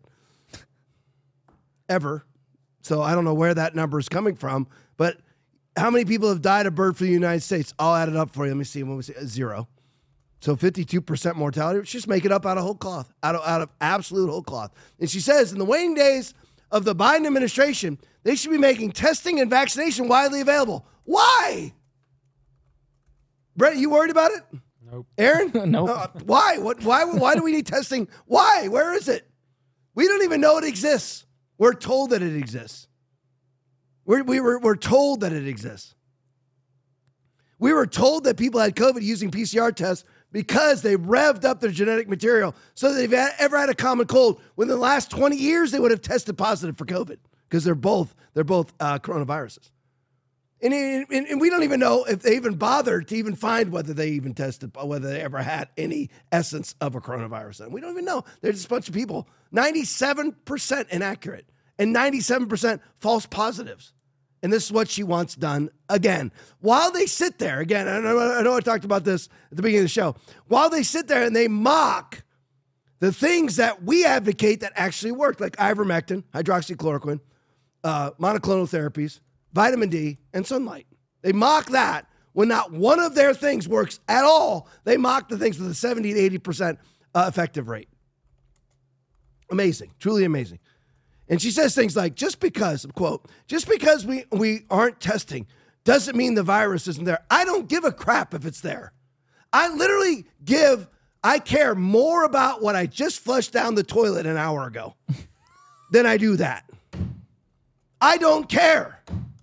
Ever. So I don't know where that number is coming from, but how many people have died of bird flu in the United States? I'll add it up for you. Let me see. Let me see. Zero. So fifty-two percent mortality. Let's just make it up out of whole cloth, out of, out of absolute whole cloth. And she says in the waning days of the Biden administration, they should be making testing and vaccination widely available. Why? Brett, you worried about it? Nope. Aaron? Nope. Uh, why? What? Why? Why do we need testing? Why? Where is it? We don't even know it exists. We're told that it exists. We're, we were, we're told that it exists. We were told that people had COVID using P C R tests because they revved up their genetic material so that they've ever had a common cold. When in the last twenty years, they would have tested positive for COVID because they're both they're both uh, coronaviruses. And, and, and we don't even know if they even bothered to even find whether they even tested, whether they ever had any essence of a coronavirus. And we don't even know. There's just a bunch of people, ninety-seven percent inaccurate. and ninety-seven percent false positives. And this is what she wants done again. While they sit there, again, I know, I know I talked about this at the beginning of the show, while they sit there and they mock the things that we advocate that actually work, like ivermectin, hydroxychloroquine, uh, monoclonal therapies, vitamin D, and sunlight. They mock that when not one of their things works at all. They mock the things with a seventy to eighty percent uh, effective rate. Amazing, truly amazing. And she says things like, just because, quote, just because we, we aren't testing doesn't mean the virus isn't there. I don't give a crap if it's there. I literally give, I care more about what I just flushed down the toilet an hour ago than I do that. I don't care.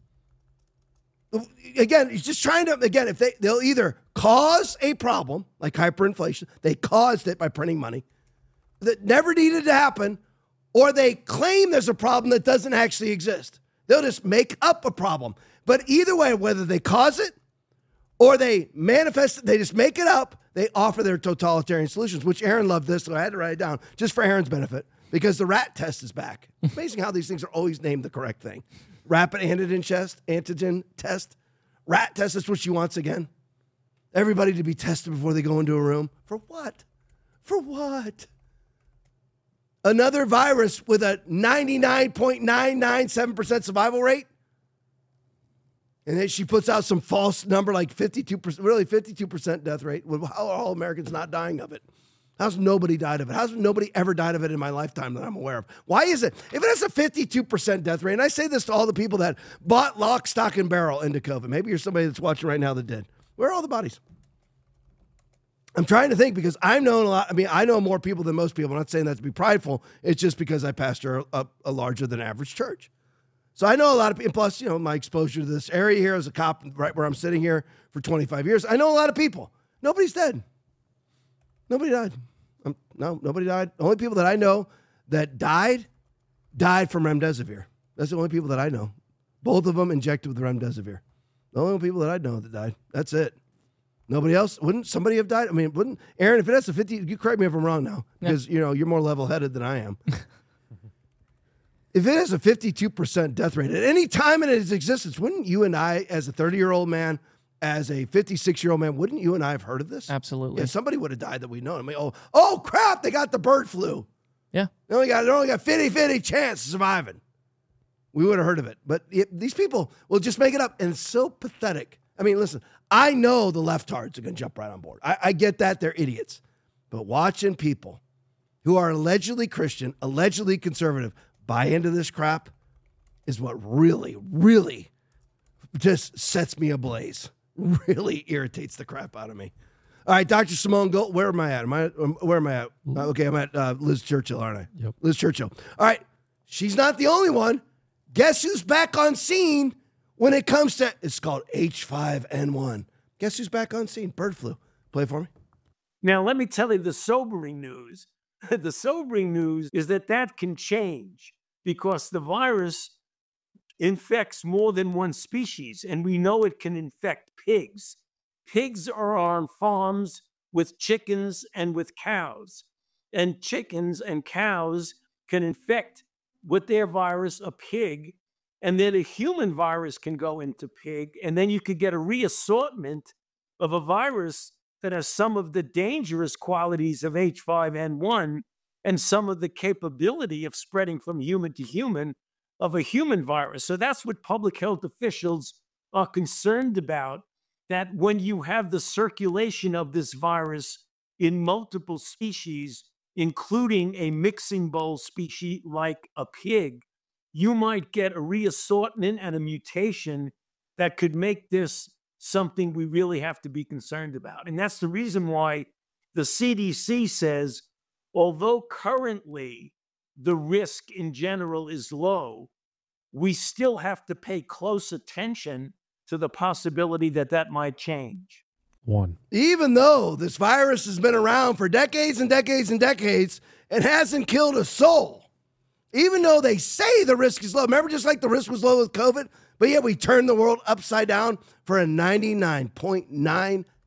Again, he's just trying to, again, if they, they'll either cause a problem, like hyperinflation, they caused it by printing money, that never needed to happen, or they claim there's a problem that doesn't actually exist. They'll just make up a problem. But either way, whether they cause it or they manifest it, they just make it up, they offer their totalitarian solutions, which Aaron loved this, so I had to write it down just for Aaron's benefit, because the rat test is back. It's amazing how these things are always named the correct thing. Rapid antigen test, antigen test, rat test, that's what she wants again. Everybody to be tested before they go into a room. For what? For what? Another virus with a ninety-nine point nine nine seven percent survival rate. And then she puts out some false number like fifty-two percent, really fifty-two percent death rate. How are all Americans not dying of it? How's nobody died of it? How's nobody ever died of it in my lifetime that I'm aware of? Why is it? If it has a fifty-two percent death rate, and I say this to all the people that bought lock, stock, and barrel into COVID. Maybe you're somebody that's watching right now that did. Where are all the bodies? I'm trying to think, because I've known a lot. I mean, I know more people than most people. I'm not saying that to be prideful. It's just because I pastor a, a larger than average church. So I know a lot of people. Plus, you know, my exposure to this area here as a cop, right where I'm sitting here for twenty-five years, I know a lot of people. Nobody's dead. Nobody died. Um, no, nobody died. The only people that I know that died, died from remdesivir. That's the only people that I know. Both of them injected with remdesivir. The only people that I know that died. That's it. Nobody else? Wouldn't somebody have died? I mean, wouldn't Aaron, if it has a fifty, you correct me if I'm wrong now, because yeah. you know, you're more level-headed than I am. If it has a fifty-two percent death rate at any time in its existence, wouldn't you and I, as a thirty-year-old man, as a fifty-six-year-old man, wouldn't you and I have heard of this? Absolutely. Yeah, somebody would have died that we know. I mean, oh, oh crap, they got the bird flu. Yeah. They only got, they only got fifty-fifty chance of surviving. We would have heard of it. But it, these people will just make it up, and it's so pathetic. I mean, listen, I know the leftards are going to jump right on board. I, I get that. They're idiots. But watching people who are allegedly Christian, allegedly conservative, buy into this crap is what really, really just sets me ablaze. Really irritates the crap out of me. All right, Doctor Simone Gold, where am I at? Am I where am I at? Uh, okay, I'm at uh, Liz Churchill, aren't I? Yep. Liz Churchill. All right, she's not the only one. Guess who's back on scene when it comes to, it's called H five N one. Guess who's back on scene? Bird flu. Play for me. Now, let me tell you the sobering news. The sobering news is that that can change because the virus infects more than one species, and we know it can infect pigs. Pigs are on farms with chickens and with cows, and chickens and cows can infect with their virus a pig, and then a human virus can go into pig, and then you could get a reassortment of a virus that has some of the dangerous qualities of H five N one and some of the capability of spreading from human to human of a human virus. So that's what public health officials are concerned about, that when you have the circulation of this virus in multiple species, including a mixing bowl species like a pig, you might get a reassortment and a mutation that could make this something we really have to be concerned about. And that's the reason why the C D C says, although currently the risk in general is low, we still have to pay close attention to the possibility that that might change. One. Even though this virus has been around for decades and decades and decades and hasn't killed a soul, even though they say the risk is low. Remember, just like the risk was low with COVID, but yet we turned the world upside down for a ninety-nine point nine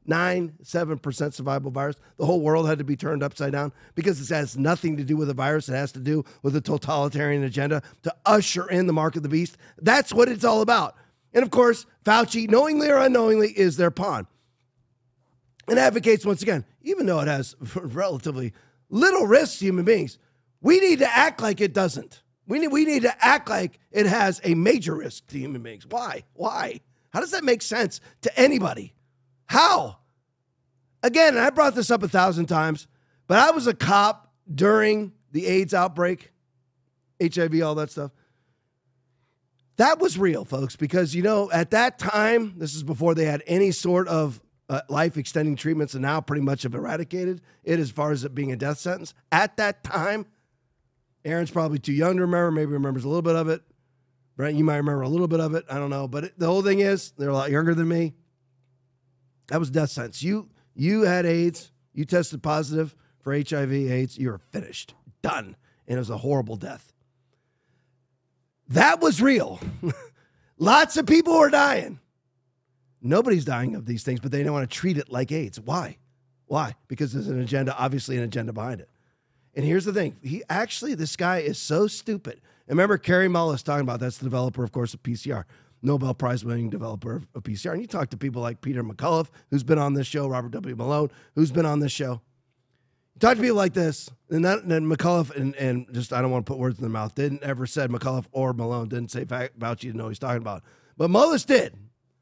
nine, seven percent survivable virus. The whole world had to be turned upside down because it has nothing to do with the virus. It has to do with a totalitarian agenda to usher in the mark of the beast. That's what it's all about. And of course, Fauci, knowingly or unknowingly, is their pawn. And advocates, once again, even though it has relatively little risk to human beings, we need to act like it doesn't. We need, we need to act like it has a major risk to human beings. Why? Why? How does that make sense to anybody? How? Again, I brought this up a thousand times, but I was a cop during the AIDS outbreak, H I V, all that stuff. That was real, folks, because, you know, at that time, this is before they had any sort of uh, life-extending treatments, and now pretty much have eradicated it as far as it being a death sentence. At that time, Aaron's probably too young to remember, maybe remembers a little bit of it. Brent, you might remember a little bit of it. I don't know. But it, the whole thing is, they're a lot younger than me. That was death sentence. You, you had AIDS. You tested positive for H I V, AIDS. You were finished. Done. And it was a horrible death. That was real. Lots of people were dying. Nobody's dying of these things, but they don't want to treat it like AIDS. Why? Why? Because there's an agenda, obviously an agenda behind it. And here's the thing. He actually, this guy is so stupid. And remember, Kary Mullis talking about, that's the developer, of course, of P C R. Nobel Prize-winning developer of, of P C R. And you talk to people like Peter McCullough, who's been on this show, Robert W. Malone, who's been on this show. You talk to people like this, and then McCullough, and, and just, I don't want to put words in their mouth, didn't ever said, McCullough or Malone didn't say Fauci didn't know what he's talking about. But Mullis did.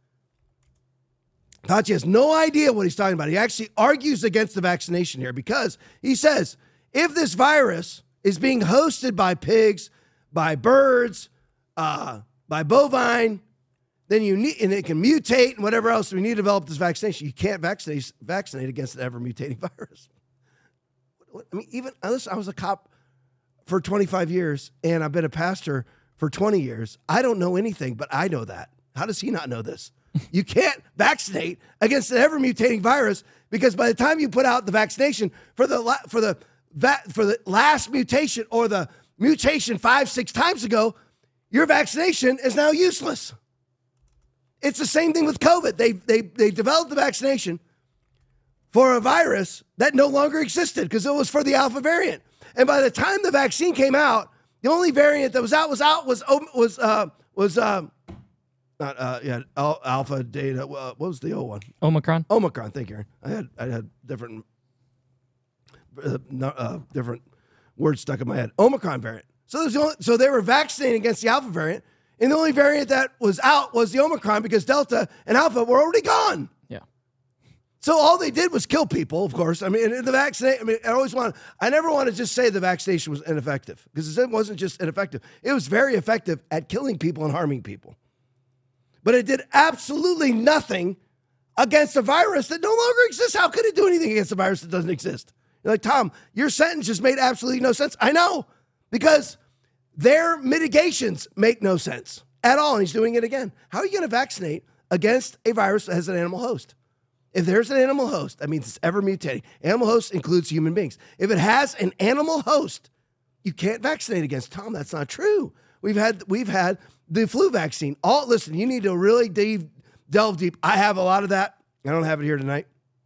Fauci has no idea what he's talking about. He actually argues against the vaccination here because he says, if this virus is being hosted by pigs, by birds, uh, by bovine, then you need, and it can mutate and whatever else, we need to develop this vaccination. You can't vaccinate, vaccinate against an ever-mutating virus. I mean, even, listen, I was a cop for twenty-five years, and I've been a pastor for twenty years. I don't know anything, but I know that. How does he not know this? You can't vaccinate against an ever-mutating virus because by the time you put out the vaccination for the for the for the last mutation or the mutation five, six times ago, your vaccination is now useless. It's the same thing with COVID. They they they developed the vaccination for a virus that no longer existed because it was for the alpha variant. And by the time the vaccine came out, the only variant that was out was out was was uh, was. Uh, Not uh, yeah, alpha data. Uh, what was the old one? Omicron. Omicron. Thank you, Aaron. I had I had different uh, uh, different words stuck in my head. Omicron variant. So there's the only, so they were vaccinating against the alpha variant, and the only variant that was out was the Omicron because Delta and Alpha were already gone. Yeah. So all they did was kill people. Of course, I mean the vaccination. I mean I always want. I never want to just say the vaccination was ineffective because it wasn't just ineffective. It was very effective at killing people and harming people. But it did absolutely nothing against a virus that no longer exists. How could it do anything against a virus that doesn't exist? You're like, Tom, your sentence just made absolutely no sense. I know, because their mitigations make no sense at all. And he's doing it again. How are you going to vaccinate against a virus that has an animal host? If there's an animal host, that means it's ever mutating. Animal host includes human beings. If it has an animal host, you can't vaccinate against. Tom, that's not true. We've had we've had the flu vaccine. All listen, you need to really deep, delve deep. I have a lot of that. I don't have it here tonight.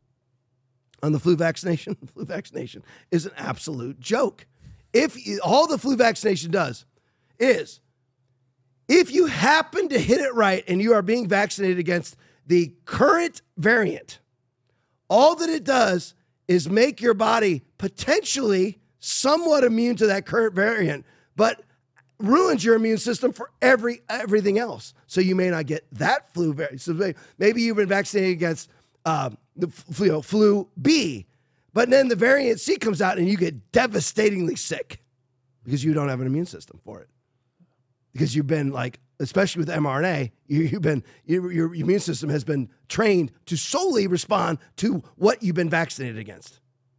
On the flu vaccination, the flu vaccination is an absolute joke. If you, all the flu vaccination does is, if you happen to hit it right and you are being vaccinated against the current variant, all that it does is make your body potentially somewhat immune to that current variant, but ruins your immune system for every everything else. So you may not get that flu variant. So maybe you've been vaccinated against um, the you know, flu B, but then the variant C comes out and you get devastatingly sick because you don't have an immune system for it. Because you've been like, especially with mRNA, you, you've been your, your immune system has been trained to solely respond to what you've been vaccinated against.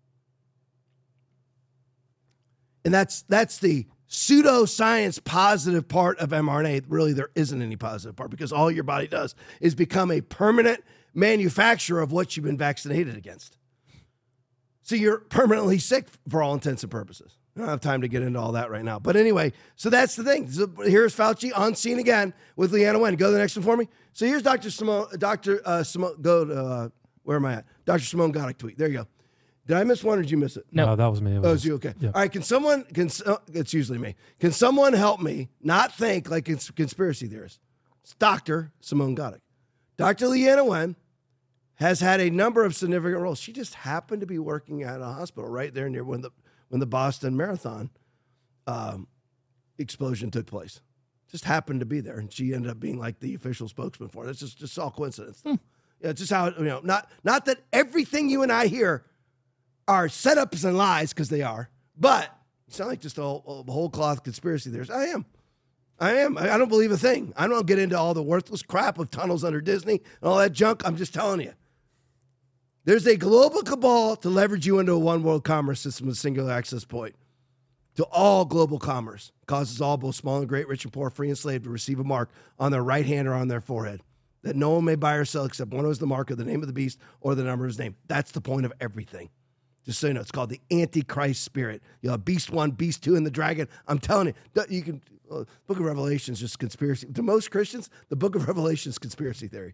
And that's that's the pseudoscience positive part of mRNA. Really, there isn't any positive part because all your body does is become a permanent manufacturer of what you've been vaccinated against. So you're permanently sick for all intents and purposes. I don't have time to get into all that right now. But anyway, so that's the thing. So here's Fauci on scene again with Leana Wen. Go to the next one for me. So here's Doctor Simone, Doctor Uh, Simone, go to, uh, Where am I at? Doctor Simone Goddick tweet. There you go. Did I miss one or did you miss it? No, that was me. It was oh, it was you? Okay. Yeah. All right. Can someone, can uh, it's usually me. Can someone help me not think like it's conspiracy theorists? It's Doctor Simone Goddick. Doctor Leanna Wen has had a number of significant roles. She just happened to be working at a hospital right there near when the when the Boston Marathon um, explosion took place. Just happened to be there, and she ended up being like the official spokesman for it. It's just just all coincidence. Hmm. Yeah, it's just how, you know, not not that everything you and I hear are setups and lies, because they are, but it's not like just a whole, a whole cloth conspiracy theories. I am. I am. I don't believe a thing. I don't get into all the worthless crap of tunnels under Disney and all that junk. I'm just telling you. There's a global cabal to leverage you into a one world commerce system with a singular access point to all global commerce. Causes all, both small and great, rich and poor, free and slave, to receive a mark on their right hand or on their forehead that no one may buy or sell except one is the mark of the name of the beast or the number of his name. That's the point of everything. Just so you know, it's called the Antichrist spirit. You have beast one, beast two, and the dragon. I'm telling you, you can. Uh, Book of Revelation is just conspiracy. To most Christians, the Book of Revelation is conspiracy theory.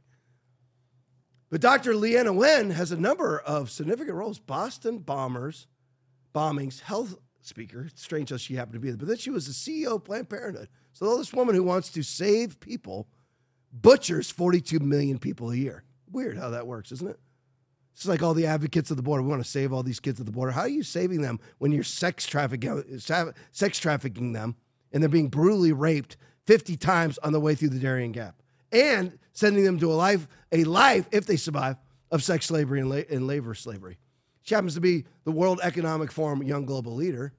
But Doctor Leanna Wen has a number of significant roles. Boston bombers, bombings, health speaker. It's strange how she happened to be there. But then she was the C E O of Planned Parenthood. So this woman who wants to save people butchers forty-two million people a year. Weird how that works, isn't it? It's like all the advocates of the border. We want to save all these kids at the border. How are you saving them when you're sex trafficking, sex trafficking them and they're being brutally raped fifty times on the way through the Darien Gap and sending them to a life, a life, if they survive, of sex slavery and, la- and labor slavery? She happens to be the World Economic Forum Young Global Leader,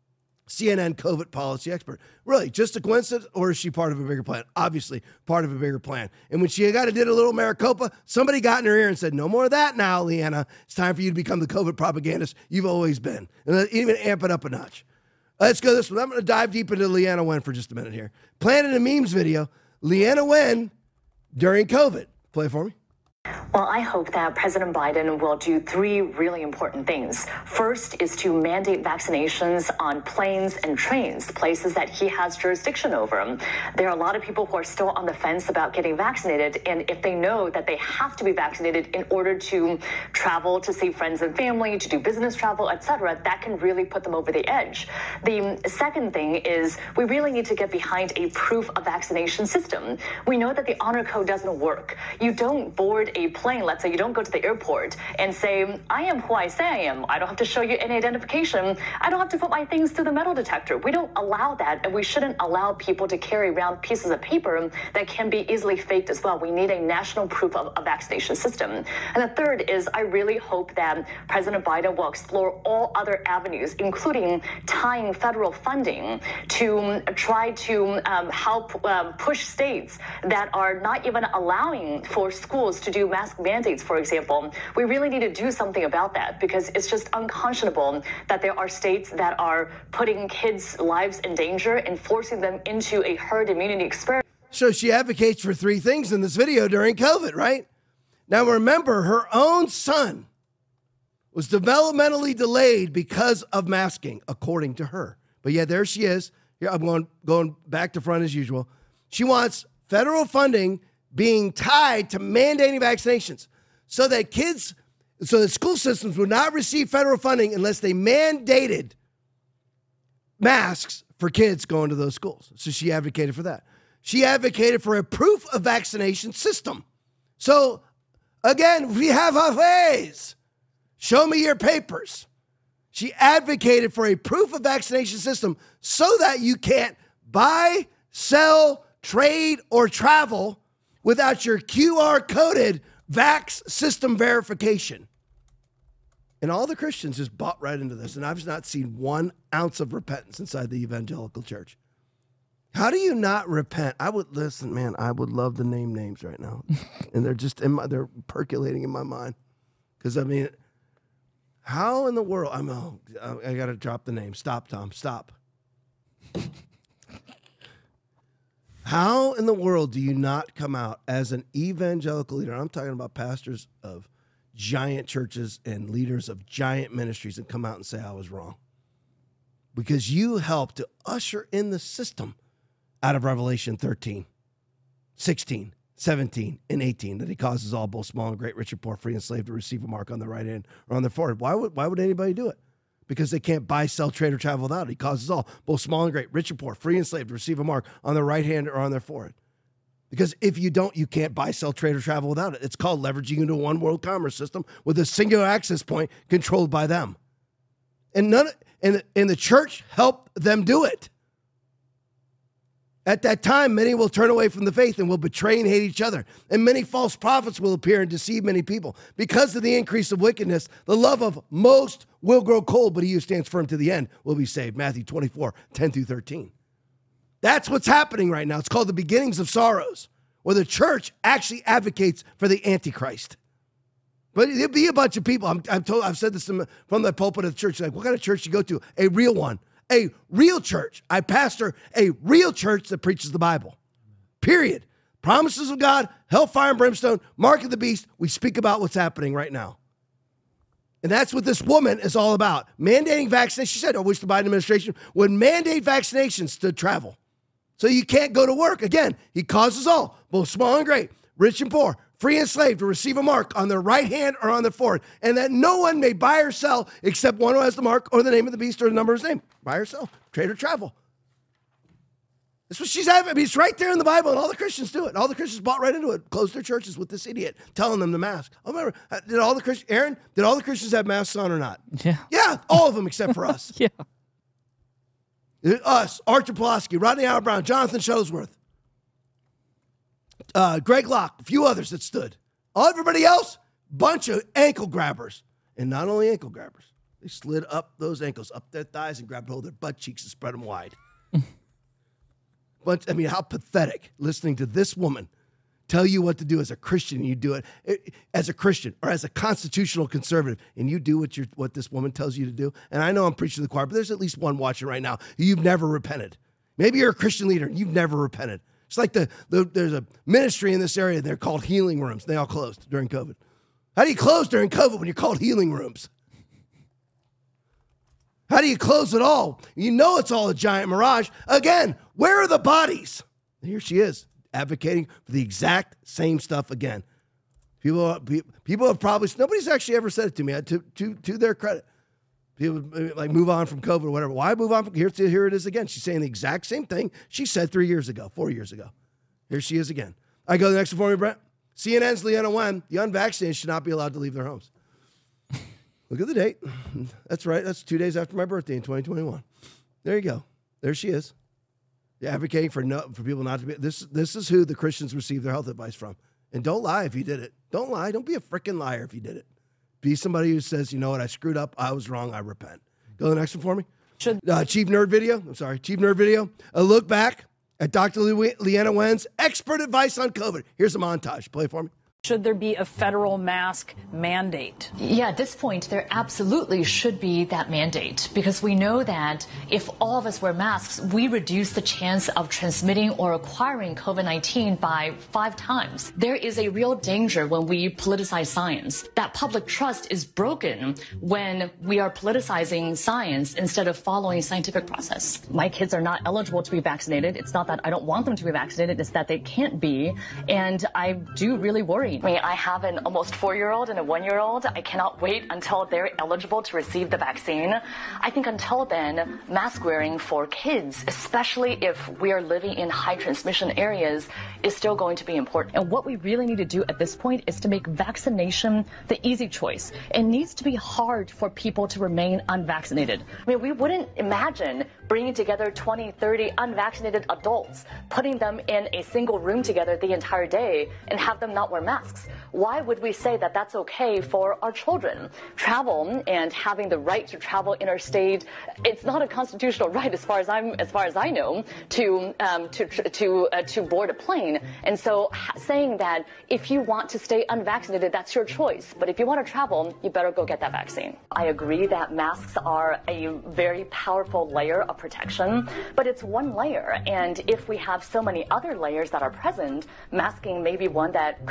C N N COVID policy expert. Really, just a coincidence, or is she part of a bigger plan? Obviously, part of a bigger plan. And when she got to did a little Maricopa, somebody got in her ear and said, no more of that now, Leanna. It's time for you to become the COVID propagandist you've always been. And even amp it up a notch. Let's go this one. I'm going to dive deep into Leanna Wen for just a minute here. Planted a memes video, Leanna Wen during COVID. Play it for me. Well, I hope that President Biden will do three really important things. First is to mandate vaccinations on planes and trains, places that he has jurisdiction over. There are a lot of people who are still on the fence about getting vaccinated, and if they know that they have to be vaccinated in order to travel, to see friends and family, to do business travel, et cetera, that can really put them over the edge. The second thing is we really need to get behind a proof of vaccination system. We know that the honor code doesn't work. You don't board a plane, let's say you don't go to the airport and say, I am who I say I am. I don't have to show you any identification. I don't have to put my things through the metal detector. We don't allow that, and we shouldn't allow people to carry around pieces of paper that can be easily faked as well. We need a national proof of a vaccination system. And the third is I really hope that President Biden will explore all other avenues, including tying federal funding to try to um, help uh, push states that are not even allowing for schools to do mask mandates, for example. We really need to do something about that because it's just unconscionable that there are states that are putting kids' lives in danger and forcing them into a herd immunity experiment. So she advocates for three things in this video during COVID, right? Now remember, her own son was developmentally delayed because of masking, according to her. But yeah, there she is. Here, I'm going, going back to front as usual. She wants federal funding being tied to mandating vaccinations so that kids, so that school systems would not receive federal funding unless they mandated masks for kids going to those schools. So she advocated for that. She advocated for a proof of vaccination system. So again, we have our ways. Show me your papers. She advocated for a proof of vaccination system so that you can't buy, sell, trade, or travel without your Q R-coded vax system verification. And all the Christians just bought right into this, and I've not seen one ounce of repentance inside the evangelical church. How do you not repent? I would, listen, man, I would love to name names right now. And they're just, in my, they're percolating in my mind. Because, I mean, how in the world, I'm, oh, I got to drop the name. Stop, Tom, stop. How in the world do you not come out as an evangelical leader? I'm talking about pastors of giant churches and leaders of giant ministries and come out and say I was wrong. Because you helped to usher in the system out of Revelation thirteen, sixteen, seventeen and eighteen, that he causes all, both small and great, rich and poor, free and slave, to receive a mark on their right hand or on their forehead. Why would, why would anybody do it? Because they can't buy, sell, trade, or travel without it. He causes all, both small and great, rich and poor, free and slave, to receive a mark on their right hand or on their forehead. Because if you don't, you can't buy, sell, trade, or travel without it. It's called leveraging into a one world commerce system with a singular access point controlled by them. And none, and, and the church helped them do it. At that time, many will turn away from the faith and will betray and hate each other. And many false prophets will appear and deceive many people. Because of the increase of wickedness, the love of most will grow cold, but he who stands firm to the end will be saved. Matthew twenty-four, ten through thirteen. That's what's happening right now. It's called the beginnings of sorrows, where the church actually advocates for the Antichrist. But there'll be a bunch of people. I'm, I'm told, I've said this from the pulpit of the church. Like, what kind of church do you go to? A real one. A real church. I pastor a real church that preaches the Bible. Period. Promises of God, hellfire and brimstone, mark of the beast. We speak about what's happening right now. And that's what this woman is all about. Mandating vaccinations. She said, I wish the Biden administration would mandate vaccinations to travel. So you can't go to work. Again, he causes all, both small and great, rich and poor, free and slave, to receive a mark on their right hand or on their forehead, and that no one may buy or sell except one who has the mark or the name of the beast or the number of his name. Buy or sell, trade or travel. That's what she's having. I mean, it's right there in the Bible, and all the Christians do it. All the Christians bought right into it, closed their churches with this idiot telling them to mask. Oh, remember, did all the Christians, Aaron, did all the Christians have masks on or not? Yeah. Yeah, all of them except for us. Yeah. Us, Archer Pulaski, Rodney Howard Brown, Jonathan Shuttlesworth, uh, Greg Locke, a few others that stood. All everybody else, bunch of ankle grabbers. And not only ankle grabbers, they slid up those ankles, up their thighs, and grabbed hold of their butt cheeks and spread them wide. But I mean, how pathetic listening to this woman tell you what to do as a Christian, and you do it as a Christian or as a constitutional conservative, and you do what you're, what this woman tells you to do. And I know I'm preaching to the choir, but there's at least one watching right now. You've never repented. Maybe you're a Christian leader and you've never repented. It's like the, the there's a ministry in this area. They're called healing rooms. They all closed during COVID. How do you close during COVID when you're called healing rooms? How do you close it all? You know it's all a giant mirage. Again, where are the bodies? Here she is, advocating for the exact same stuff again. People, people have probably, nobody's actually ever said it to me, to, to, to their credit. People like move on from COVID or whatever. Why move on from here? To, here it is again. She's saying the exact same thing she said three years ago, four years ago. Here she is again. I go to the next one for me, Brent. C N N's Leanna Wen, the unvaccinated should not be allowed to leave their homes. Look at the date. That's right. That's two days after my birthday in twenty twenty-one. There you go. There she is. You're advocating for no, for people not to be. This, this is who the Christians receive their health advice from. And don't lie if you did it. Don't lie. Don't be a freaking liar if you did it. Be somebody who says, you know what, I screwed up. I was wrong. I repent. Go to the next one for me. Should uh, Chief Nerd Video. I'm sorry. Chief Nerd Video. A look back at Doctor Le- Leanna Wen's expert advice on COVID. Here's a montage. Play for me. Should there be a federal mask mandate? Yeah, at this point, there absolutely should be that mandate, because we know that if all of us wear masks, we reduce the chance of transmitting or acquiring COVID nineteen by five times. There is a real danger when we politicize science. That public trust is broken when we are politicizing science instead of following scientific process. My kids are not eligible to be vaccinated. It's not that I don't want them to be vaccinated, it's that they can't be. And I do really worry. I mean, I have an almost four-year-old and a one-year-old. I cannot wait until they're eligible to receive the vaccine. I think until then, mask wearing for kids, especially if we are living in high transmission areas, is still going to be important. And what we really need to do at this point is to make vaccination the easy choice. It needs to be hard for people to remain unvaccinated. I mean, we wouldn't imagine bringing together twenty, thirty unvaccinated adults, putting them in a single room together the entire day and have them not wear masks. Why would we say that that's okay for our children? Travel and having the right to travel interstate, it's not a constitutional right as far as I'm, as far as I know, to um, to to uh, to board a plane. And so saying that if you want to stay unvaccinated, that's your choice. But if you want to travel, you better go get that vaccine. I agree that masks are a very powerful layer of protection, but it's one layer. And if we have so many other layers that are present, masking may be one that could go away.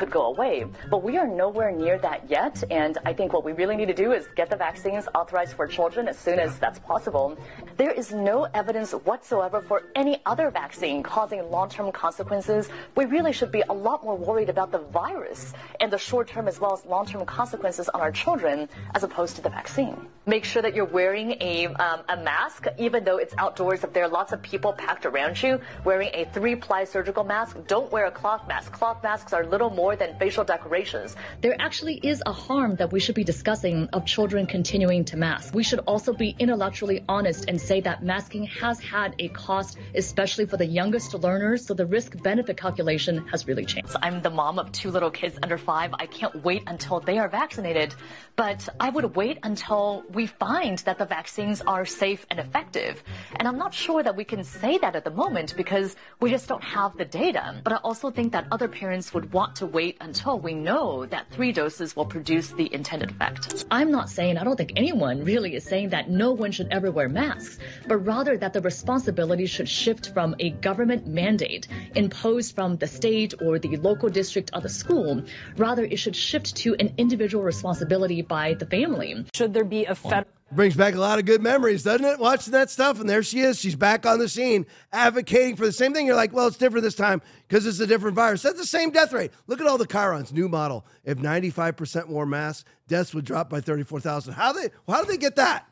way. But we are nowhere near that yet. And I think what we really need to do is get the vaccines authorized for children as soon as that's possible. There is no evidence whatsoever for any other vaccine causing long-term consequences. We really should be a lot more worried about the virus and the short-term as well as long-term consequences on our children as opposed to the vaccine. Make sure that you're wearing a, um, a mask, even though it's outdoors. If there are lots of people packed around you, wearing a three-ply surgical mask. Don't wear a cloth mask. Cloth masks are little more than facial decorations. There actually is a harm that we should be discussing of children continuing to mask. We should also be intellectually honest and say that masking has had a cost, especially for the youngest learners, so the risk-benefit calculation has really changed. I'm the mom of two little kids under five. I can't wait until they are vaccinated, but I would wait until we find that the vaccines are safe and effective. And I'm not sure that we can say that at the moment because we just don't have the data. But I also think that other parents would want to wait until we know that three doses will produce the intended effect. I'm not saying, I don't think anyone really is saying that no one should ever wear masks, but rather that the responsibility should shift from a government mandate imposed from the state or the local district of the school. Rather, it should shift to an individual responsibility by the family. Should there be a federal... Brings back a lot of good memories, doesn't it? Watching that stuff, and there she is. She's back on the scene, advocating for the same thing. You're like, well, it's different this time because it's a different virus. That's the same death rate. Look at all the chyrons, new model. If ninety-five percent wore masks, deaths would drop by thirty-four thousand. How they? How do they get that?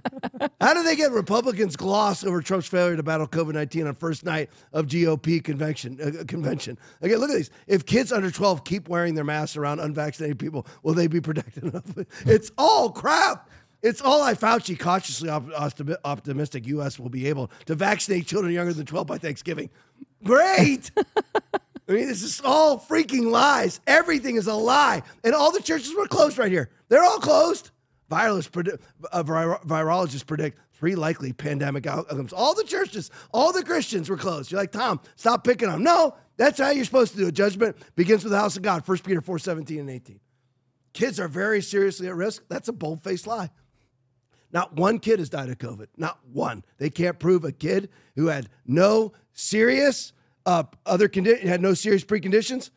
How do they get Republicans gloss over Trump's failure to battle COVID nineteen on first night of G O P convention? Uh, convention. Okay, look at these. If kids under twelve keep wearing their masks around unvaccinated people, will they be protected enough? It's all crap. It's all I Fauci cautiously op- optimistic U S will be able to vaccinate children younger than twelve by Thanksgiving. Great. I mean, this is all freaking lies. Everything is a lie. And all the churches were closed right here. They're all closed. Virologists predict, uh, vir- virologists predict three likely pandemic outcomes. All the churches, all the Christians were closed. You're like, Tom, stop picking on them. No, that's how you're supposed to do it. Judgment begins with the house of God. First Peter four seventeen and eighteen. Kids are very seriously at risk. That's a bold-faced lie. Not one kid has died of COVID. Not one. They can't prove a kid who had no serious uh, other condi- had no serious preconditions.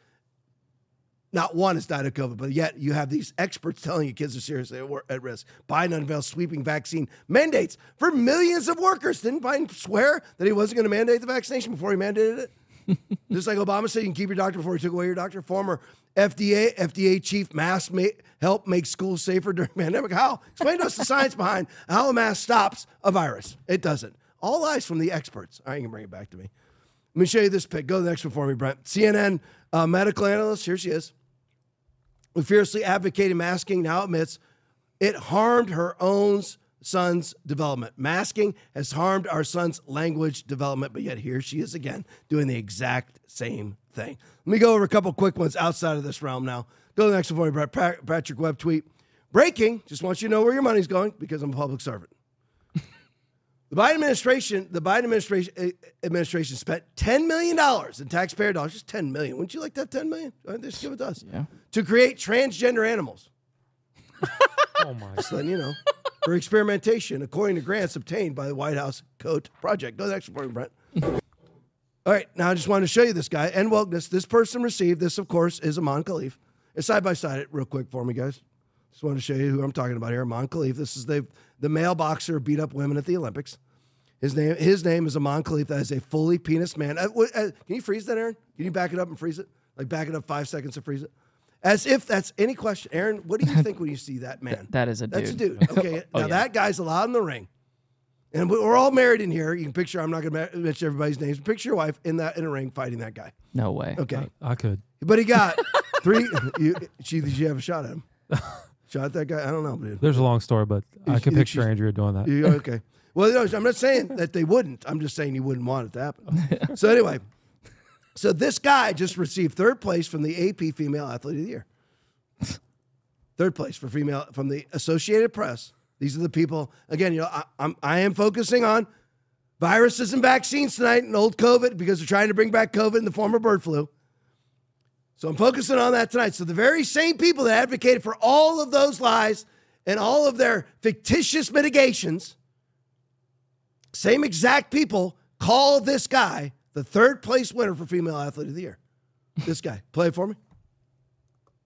Not one has died of COVID. But yet you have these experts telling you kids are seriously at, at risk. Biden unveils sweeping vaccine mandates for millions of workers. Didn't Biden swear that he wasn't going to mandate the vaccination before he mandated it? Just like Obama said, you can keep your doctor before he took away your doctor. Former F D A F D A chief, masks may help make schools safer during pandemic. How? Explain to us the science behind how a mask stops a virus. It doesn't. All lies from the experts. All right, you can bring it back to me. Let me show you this pic. Go to the next one for me, Brent. C N N uh, medical analyst, here she is, who fiercely advocated masking, now admits it harmed her own son's development. Masking has harmed our son's language development, but yet here she is again doing the exact same thing. Let me go over a couple quick ones outside of this realm now. Go to the next one for me, Brett. Pa- Patrick Webb tweet. Breaking, just want you to know where your money's going because I'm a public servant. The Biden administration, the Biden administration uh, administration spent ten million dollars in taxpayer dollars, just ten million dollars. Wouldn't you like that ten million dollars? Just give it to us. Yeah. To create transgender animals. Oh, my. Just letting you know. For experimentation, according to grants obtained by the White House Coat Project. Go to the next one, Brent. All right, now I just wanted to show you this guy. And wokeness, this person received, this, of course, is Aman Khalif. It's side by side it real quick for me, guys. Just wanted to show you who I'm talking about here. Aman Khalif. This is the, the male boxer who beat up women at the Olympics. His name his name is Aman Khalif. That is a fully penis man. Uh, uh, can you freeze that, Aaron? Can you back it up and freeze it? Like back it up five seconds and freeze it? As if that's any question. Aaron, what do you think when you see that man? That is a dude. That's a dude. Okay, oh, now yeah. that guy's allowed in the ring. And we're all married in here. You can picture, I'm not going to mention everybody's names. Picture your wife in that in a ring fighting that guy. No way. Okay. I, I could. But he got three. You, she, did you have a shot at him? Shot at that guy? I don't know. Dude. There's a long story, but I You- can you- picture Andrea doing that. You- okay. Well, no, I'm not saying that they wouldn't. I'm just saying you wouldn't want it to happen. So anyway, so this guy just received third place from the A P Female Athlete of the Year. Third place for female from the Associated Press. These are the people. Again, you know, I, I'm I am focusing on viruses and vaccines tonight and old COVID because they're trying to bring back COVID in the form of bird flu. So I'm focusing on that tonight. So the very same people that advocated for all of those lies and all of their fictitious mitigations, same exact people call this guy the third place winner for Female Athlete of the Year. This guy. Play it for me.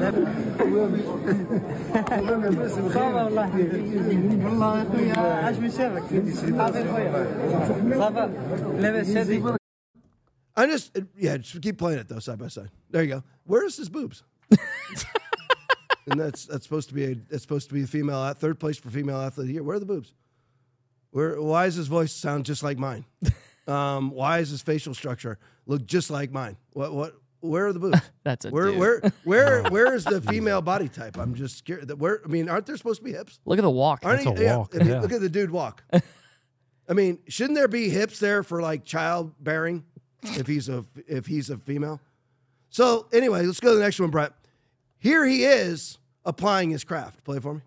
I just, yeah, just keep playing it though, side by side. There you go. Where's his boobs? And that's that's supposed to be a that's supposed to be a female at third place for female athlete of the year. Where are the boobs? Where? Why does his voice sound just like mine? Um, why is his facial structure look just like mine? What? What? Where are the boobs? That's a where, dude. where? Where? Where is the female body type? I'm just scared. That where? I mean, aren't there supposed to be hips? Look at the walk. Aren't That's he- a yeah, walk, I mean, yeah. Look at the dude walk. I mean, shouldn't there be hips there for like childbearing if he's a if he's a female? So anyway, let's go to the next one, Brett. Here he is applying his craft. Play it for me.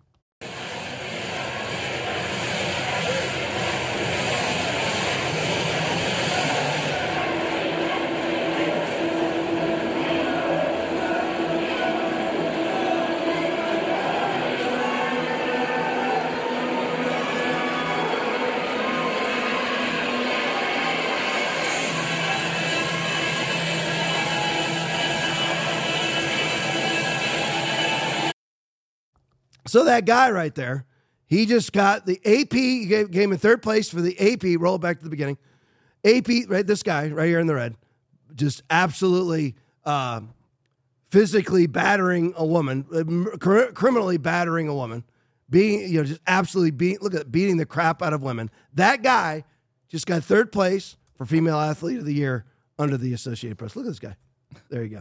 So that guy right there, he just got the A P, he gave, came in third place for the A P, roll it back to the beginning. A P, right, this guy right here in the red, just absolutely uh, physically battering a woman, uh, cr- criminally battering a woman, being, you know, just absolutely beating, look at beating the crap out of women. That guy just got third place for female athlete of the year under the Associated Press. Look at this guy. There you go.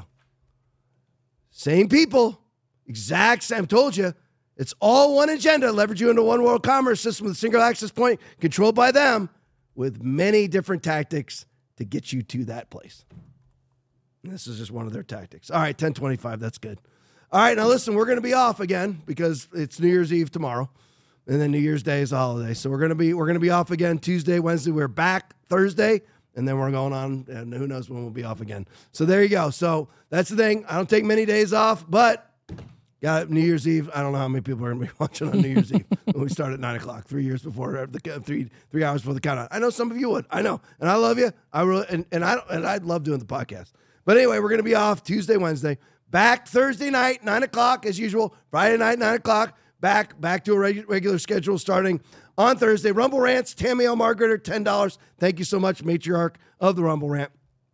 Same people, exact same, told you. It's all one agenda, leverage you into one world commerce system with a single access point controlled by them with many different tactics to get you to that place. And this is just one of their tactics. All right, ten twenty-five, that's good. All right, now listen, we're going to be off again because it's New Year's Eve tomorrow, and then New Year's Day is a holiday. So we're going to be we're going to be off again Tuesday, Wednesday. We're back Thursday, and then we're going on, and who knows when we'll be off again. So there you go. So that's the thing. I don't take many days off, but got New Year's Eve. I don't know how many people are going to be watching on New Year's Eve when we start at nine o'clock, three years before the three three hours before the countdown. I know some of you would. I know, and I love you. I really and and I and I'd love doing the podcast. But anyway, we're going to be off Tuesday, Wednesday. Back Thursday night, nine o'clock as usual. Friday night, nine o'clock. Back back to a reg- regular schedule starting on Thursday. Rumble Rants, Tammy L. Margaret, ten dollars. Thank you so much, matriarch of the Rumble Rant.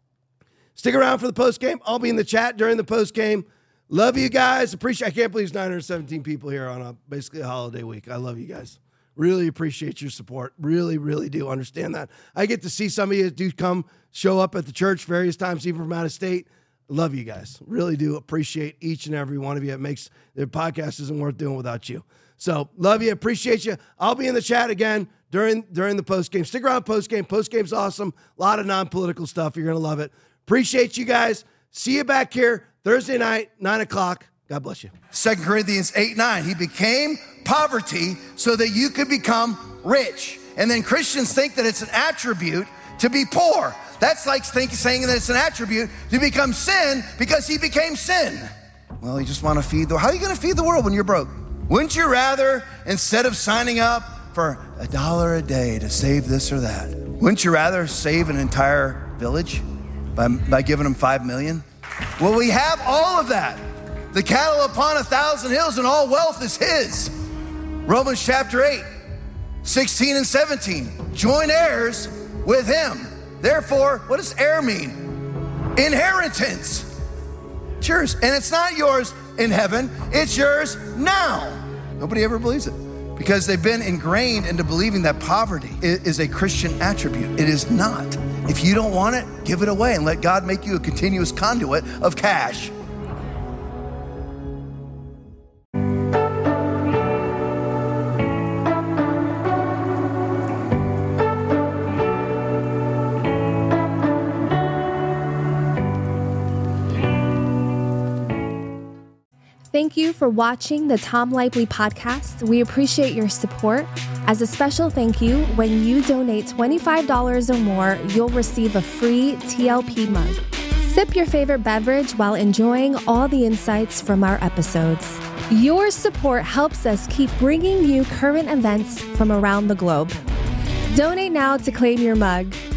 Stick around for the post game. I'll be in the chat during the post game. Love you guys. Appreciate. I can't believe it's nine hundred seventeen people here on a basically a holiday week. I love you guys. Really appreciate your support. Really, really do understand that. I get to see some of you do come show up at the church various times, even from out of state. Love you guys. Really do appreciate each and every one of you. It makes the podcast isn't worth doing without you. So love you. Appreciate you. I'll be in the chat again during during the post game. Stick around post game. Post game's awesome. A lot of non-political stuff. You're gonna love it. Appreciate you guys. See you back here Thursday night, nine o'clock. God bless you. Second Corinthians eight nine. He became poverty so that you could become rich. And then Christians think that it's an attribute to be poor. That's like think, saying that it's an attribute to become sin because he became sin. Well, you just want to feed the world. How are you going to feed the world when you're broke? Wouldn't you rather, instead of signing up for a dollar a day to save this or that, wouldn't you rather save an entire village by, by giving them five million? Well, we have all of that. The cattle upon a thousand hills and all wealth is his. Romans chapter eight, sixteen and seventeen. Join heirs with him. Therefore, what does heir mean? Inheritance. It's yours. And it's not yours in heaven. It's yours now. Nobody ever believes it because they've been ingrained into believing that poverty is a Christian attribute. It is not. If you don't want it, give it away and let God make you a continuous conduit of cash. Thank you for watching the Tom Lively podcast. We appreciate your support. As a special thank you, when you donate twenty-five dollars or more, you'll receive a free T L P mug. Sip your favorite beverage while enjoying all the insights from our episodes. Your support helps us keep bringing you current events from around the globe. Donate now to claim your mug.